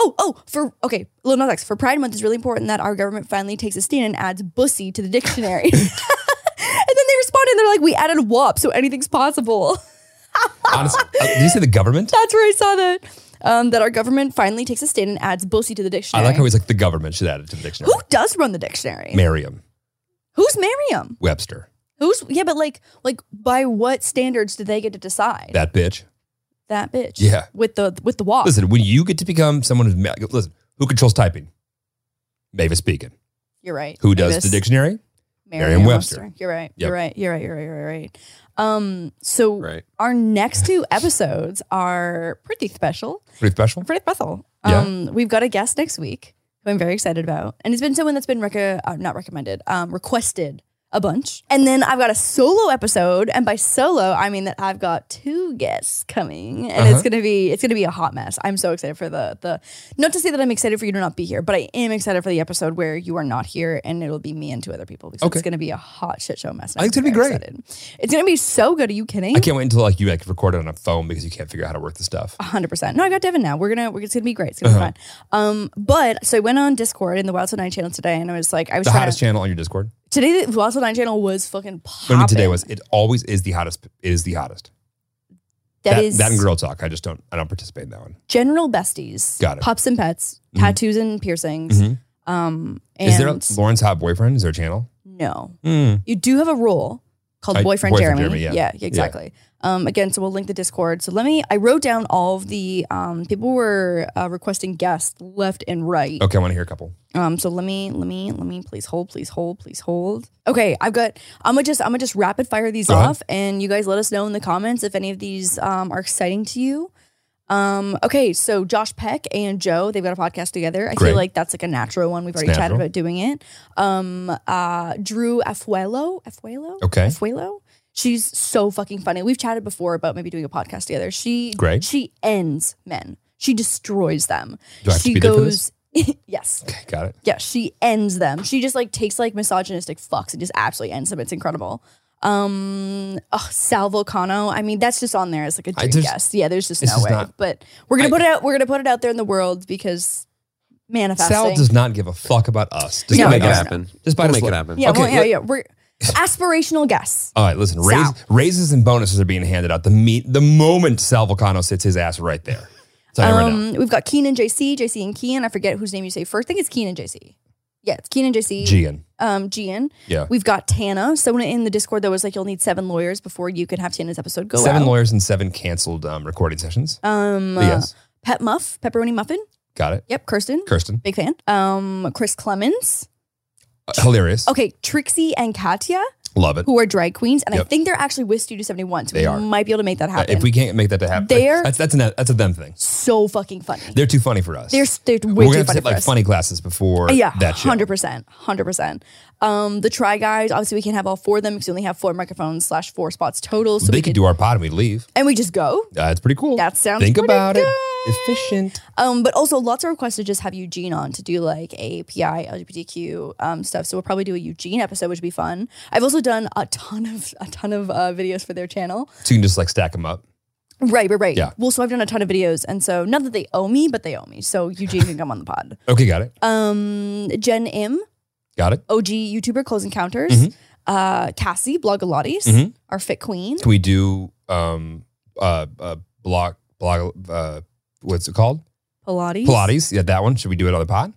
Lil Nas X, for Pride Month, it's really important that our government finally takes a stand and adds bussy to the dictionary. And then they responded and they're like, we added WAP, so anything's possible. Honestly, did you say the government? That's where I saw that. That our government finally takes a stand and adds bussy to the I dictionary. like how he's like the government should add it to the dictionary. Who does run the dictionary? Merriam Who's Merriam? Webster. But like by what standards do they get to decide? That bitch. That bitch. Yeah. With the WAP. Listen, when you get to become someone who's who controls typing? Mavis Beacon. You're right. Who does Mavis. the dictionary? Merriam-Webster. You're right. Yep. You're right. So Right. our next two episodes are pretty special. Pretty special. Pretty special. Yeah. We've got a guest next week who I'm very excited about. And it's been someone that's been requested a bunch. And then I've got a solo episode. And by solo, I mean that I've got two guests coming. And it's gonna be a hot mess. I'm so excited for the not to say that I'm excited for you to not be here, but I am excited for the episode where you are not here and it'll be me and two other people because it's gonna be a hot shit show mess. I think it's gonna be great. Excited. It's gonna be so good. Are you kidding? I can't wait until you record it on a phone because you can't figure out how to work the stuff. 100%. No, I got Devin now. It's gonna be great. It's gonna be fun. But so I went on Discord in the Wild Till 9 channel today, and I was like, The hottest channel on your Discord. Today, the Wild Till 9 channel was fucking popping. What I mean today was it always is the hottest. It is the hottest. That and Girl Talk. I don't participate in that one. General besties. Got it. Pups and pets, tattoos and piercings. And Is there a Lauren's Hot Boyfriend? Is there a channel? No. You do have a role called Boyfriend Jeremy. Yeah, exactly. Again, so we'll link the Discord. So I wrote down all of the people were requesting guests left and right. Okay, I want to hear a couple. So let me please hold. Okay, I'm gonna just rapid fire these off, and you guys let us know in the comments if any of these are exciting to you. Okay, so Josh Peck and Joe, they've got a podcast together. I feel like that's like a natural one. We've already chatted about doing it. Drew Afuelo. Okay. Afuelo. She's so fucking funny. We've chatted before about maybe doing a podcast together. She ends men. She destroys them. Do I have to be there for this? Yes. Okay, got it. Yeah, she ends them. She just takes misogynistic fucks and just absolutely ends them. It's incredible. Sal Vulcano. I mean, that's just on there as a dream guest. Yeah, there's just no way. But we're gonna put it out. We're gonna put it out there in the world because manifesting. Sal does not give a fuck about us. Just make it happen. Just make it happen. Yeah, we're aspirational guests. All right, listen. Raises and bonuses are being handed out the moment Sal Vulcano sits his ass right there. We've got Keenan JC and Kian. I forget whose name you say first. I think it's Keenan JC. Yeah, it's Keenan JC. Gian. Yeah. We've got Tana. Someone in the Discord that was like, you'll need 7 lawyers before you can have Tana's episode go out. 7 lawyers and 7 canceled recording sessions. Yes. Pepperoni Muffin. Got it. Yep, Kirsten. Big fan. Chris Clemens. Hilarious. Okay, Trixie and Katya. Love it. Who are drag queens, and I think they're actually with Studio 71, so we might be able to make that happen. If we can't make that to happen, that's a them thing. So fucking funny. They're too funny for us. They're way too funny for us. We're gonna have to take funny classes before that show. 100%. The Try Guys, obviously we can't have all 4 of them because we only have 4 microphones /4 spots total. So they could do our pod and we'd leave. And we just go. That's pretty cool. That sounds Think pretty about good. it. Efficient. But also lots of requests to just have Eugene on to do a PI LGBTQ stuff. So we'll probably do a Eugene episode, which would be fun. I've also done a ton of videos for their channel. So you can just stack them up. Right. Yeah. Well, so I've done a ton of videos, and so not that they owe me, but they owe me. So Eugene can come on the pod. Okay, got it. Jen Im, Got it. OG YouTuber, Close Encounters. Cassie, Blogalottes, our fit queen. Can we do blog what's it called? Pilates. Yeah, that one. Should we do it on the pod?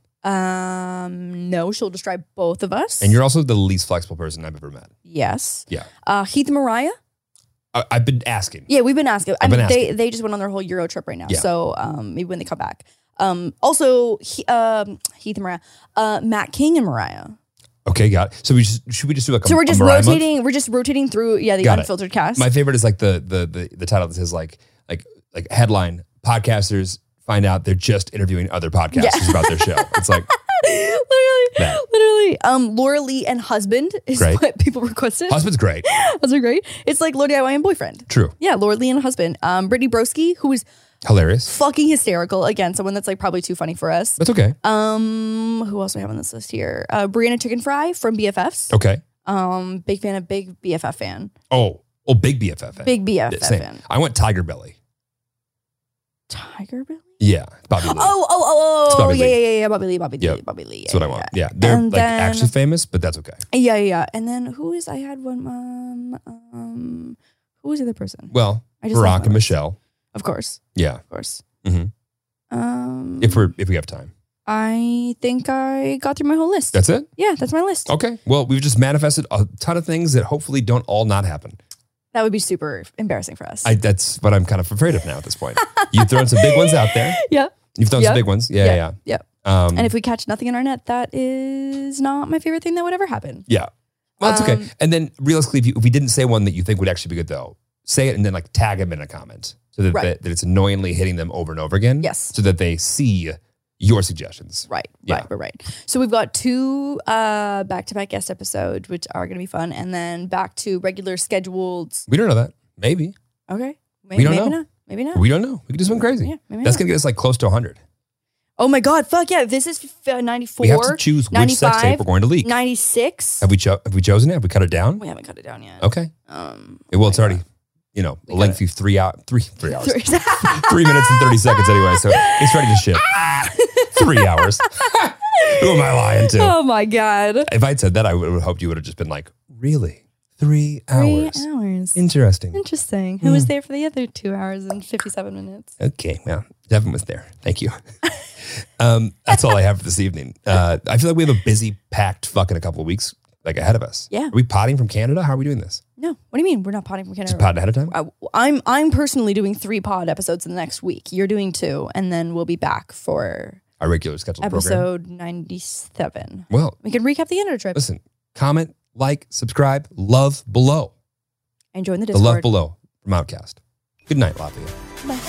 No, she'll describe both of us. And you're also the least flexible person I've ever met. Yes. Yeah. Heath and Mariah. I've been asking. Yeah, we've been asking. I've been asking. They just went on their whole Euro trip right now. Yeah. So maybe when they come back. Also, Heath and Mariah, Matt King and Mariah. Okay, got it. So should we just do like So a we're just Mariah rotating. month? We're just rotating through. Yeah, the Got it. unfiltered cast. My favorite is like the title that says like headline: podcasters find out they're just interviewing other podcasters about their show. It's like literally. Laura Lee and husband is Great. what people requested. Husband's great. Husband's great. It's like Lord DIY and boyfriend. True. Yeah, Laura Lee and husband. Brittany Broski, who is Hilarious. fucking hysterical. Again, someone that's like probably too funny for us. That's okay. Who else do we have on this list here? Brianna Chicken Fry from BFFs. Okay. Big fan of big BFF fan. Oh, big BFF fan. Big BFF Same. fan. I went Tiger Belly. Tiger Belly? Yeah, Bobby Lee. It's Oh, Bobby Lee. yeah. Bobby Lee. Yep. Bobby Lee. That's what I want. Yeah, they're And like then- actually famous, but that's okay. Yeah. And then who is? I had one. Who was the other person? Well, I just Barack love and those. Michelle. Of course. Yeah. Of course. Mm-hmm. If we have time. I think I got through my whole list. That's it? Yeah, that's my list. Okay. Well, we've just manifested a ton of things that hopefully don't all not happen. That would be super embarrassing for us. That's what I'm kind of afraid of now at this point. You've thrown some big ones out there. Yeah. You've thrown some big ones. Yeah. And if we catch nothing on our net, that is not my favorite thing that would ever happen. Yeah. Well, that's okay. And then realistically, if we didn't say one that you think would actually be good though, say it and then like tag them in a comment so that, Right. that it's annoyingly hitting them over and over again. Yes. So that they see your suggestions. Right. Yeah. Right. So we've got 2 back-to-back guest episodes, which are going to be fun. And then back to regular scheduled. We don't know that. Maybe. Okay. We don't maybe know. not. Maybe not. We don't know. We could do something crazy. Yeah, maybe That's not. going to get us like close to 100. Oh my God. Fuck yeah. This is 94. We have to choose which sex tape we're going to leak. 96. Have we chosen it? Have we cut it down? We haven't cut it down yet. Okay. It's already, a lengthy 3 hours. 3 hours. 3 minutes and 30 seconds anyway. So it's ready to ship. 3 hours. Who am I lying to? Oh my God. If I'd said that, I would have hoped you would have just been like, really? 3 hours. 3 hours. Interesting. Interesting. Who was there for the other 2 hours and 57 minutes? Okay. Well, Devin was there. Thank you. That's all I have for this evening. I feel like we have a busy, packed fucking a couple of weeks like ahead of us. Yeah. Are we potting from Canada? How are we doing this? No. What do you mean? We're not potting from Canada. Just potting ahead of time? I'm personally doing 3 pod episodes in the next week. You're doing 2, and then we'll be back for Our regular scheduled program. episode 97. Well, We can recap the Canada trip. listen, comment, like, subscribe, love below. And join the The Discord. love below from Outcast. Good night, Lafayette. Bye.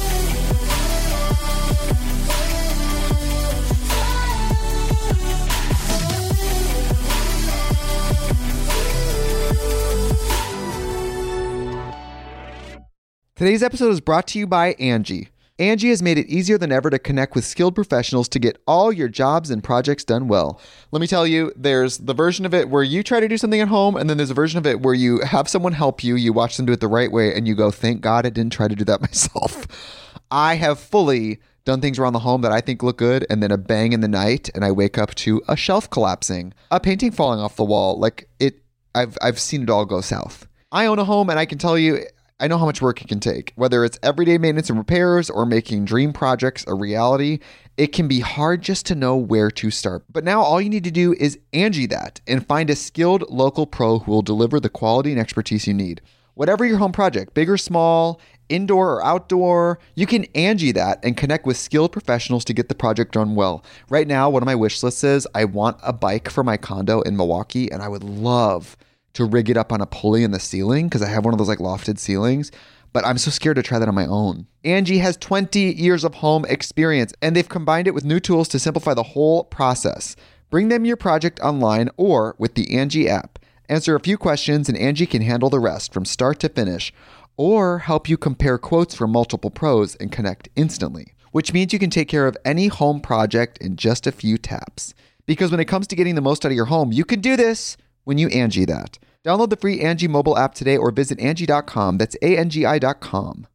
Today's episode is brought to you by Angie. Angie has made it easier than ever to connect with skilled professionals to get all your jobs and projects done well. Let me tell you, there's the version of it where you try to do something at home, and then there's a version of it where you have someone help you, you watch them do it the right way, and you go, thank God I didn't try to do that myself. I have fully done things around the home that I think look good, and then a bang in the night, and I wake up to a shelf collapsing, a painting falling off the wall. I've seen it all go south. I own a home, and I can tell you, I know how much work it can take. Whether it's everyday maintenance and repairs or making dream projects a reality, it can be hard just to know where to start. But now all you need to do is Angie that and find a skilled local pro who will deliver the quality and expertise you need. Whatever your home project, big or small, indoor or outdoor, you can Angie that and connect with skilled professionals to get the project done well. Right now, one of my wish lists is I want a bike for my condo in Milwaukee, and I would love to rig it up on a pulley in the ceiling because I have one of those like lofted ceilings, but I'm so scared to try that on my own. Angie has 20 years of home experience, and they've combined it with new tools to simplify the whole process. Bring them your project online or with the Angie app. Answer a few questions and Angie can handle the rest from start to finish, or help you compare quotes from multiple pros and connect instantly, which means you can take care of any home project in just a few taps. Because when it comes to getting the most out of your home, you can do this when you Angie that. Download the free Angie mobile app today or visit Angie.com. That's ANGI.com.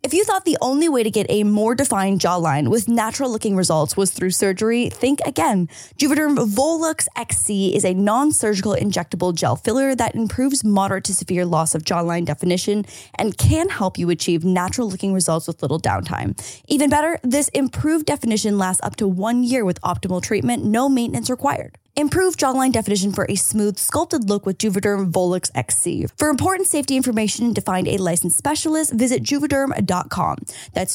If you thought the only way to get a more defined jawline with natural-looking results was through surgery, think again. Juvederm Volux XC is a non-surgical injectable gel filler that improves moderate to severe loss of jawline definition and can help you achieve natural-looking results with little downtime. Even better, this improved definition lasts up to 1 year with optimal treatment, no maintenance required. Improve jawline definition for a smooth, sculpted look with Juvederm Volux XC. For important safety information and to find a licensed specialist, visit juvederm.com. That's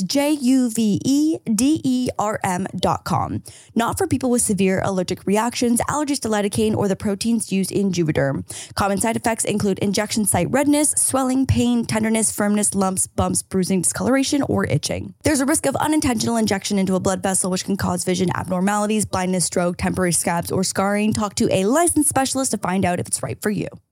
JUVEDERM.com. Not for people with severe allergic reactions, allergies to lidocaine, or the proteins used in Juvederm. Common side effects include injection site redness, swelling, pain, tenderness, firmness, lumps, bumps, bruising, discoloration, or itching. There's a risk of unintentional injection into a blood vessel, which can cause vision abnormalities, blindness, stroke, temporary scabs, or scarring. Talk to a licensed specialist to find out if it's right for you.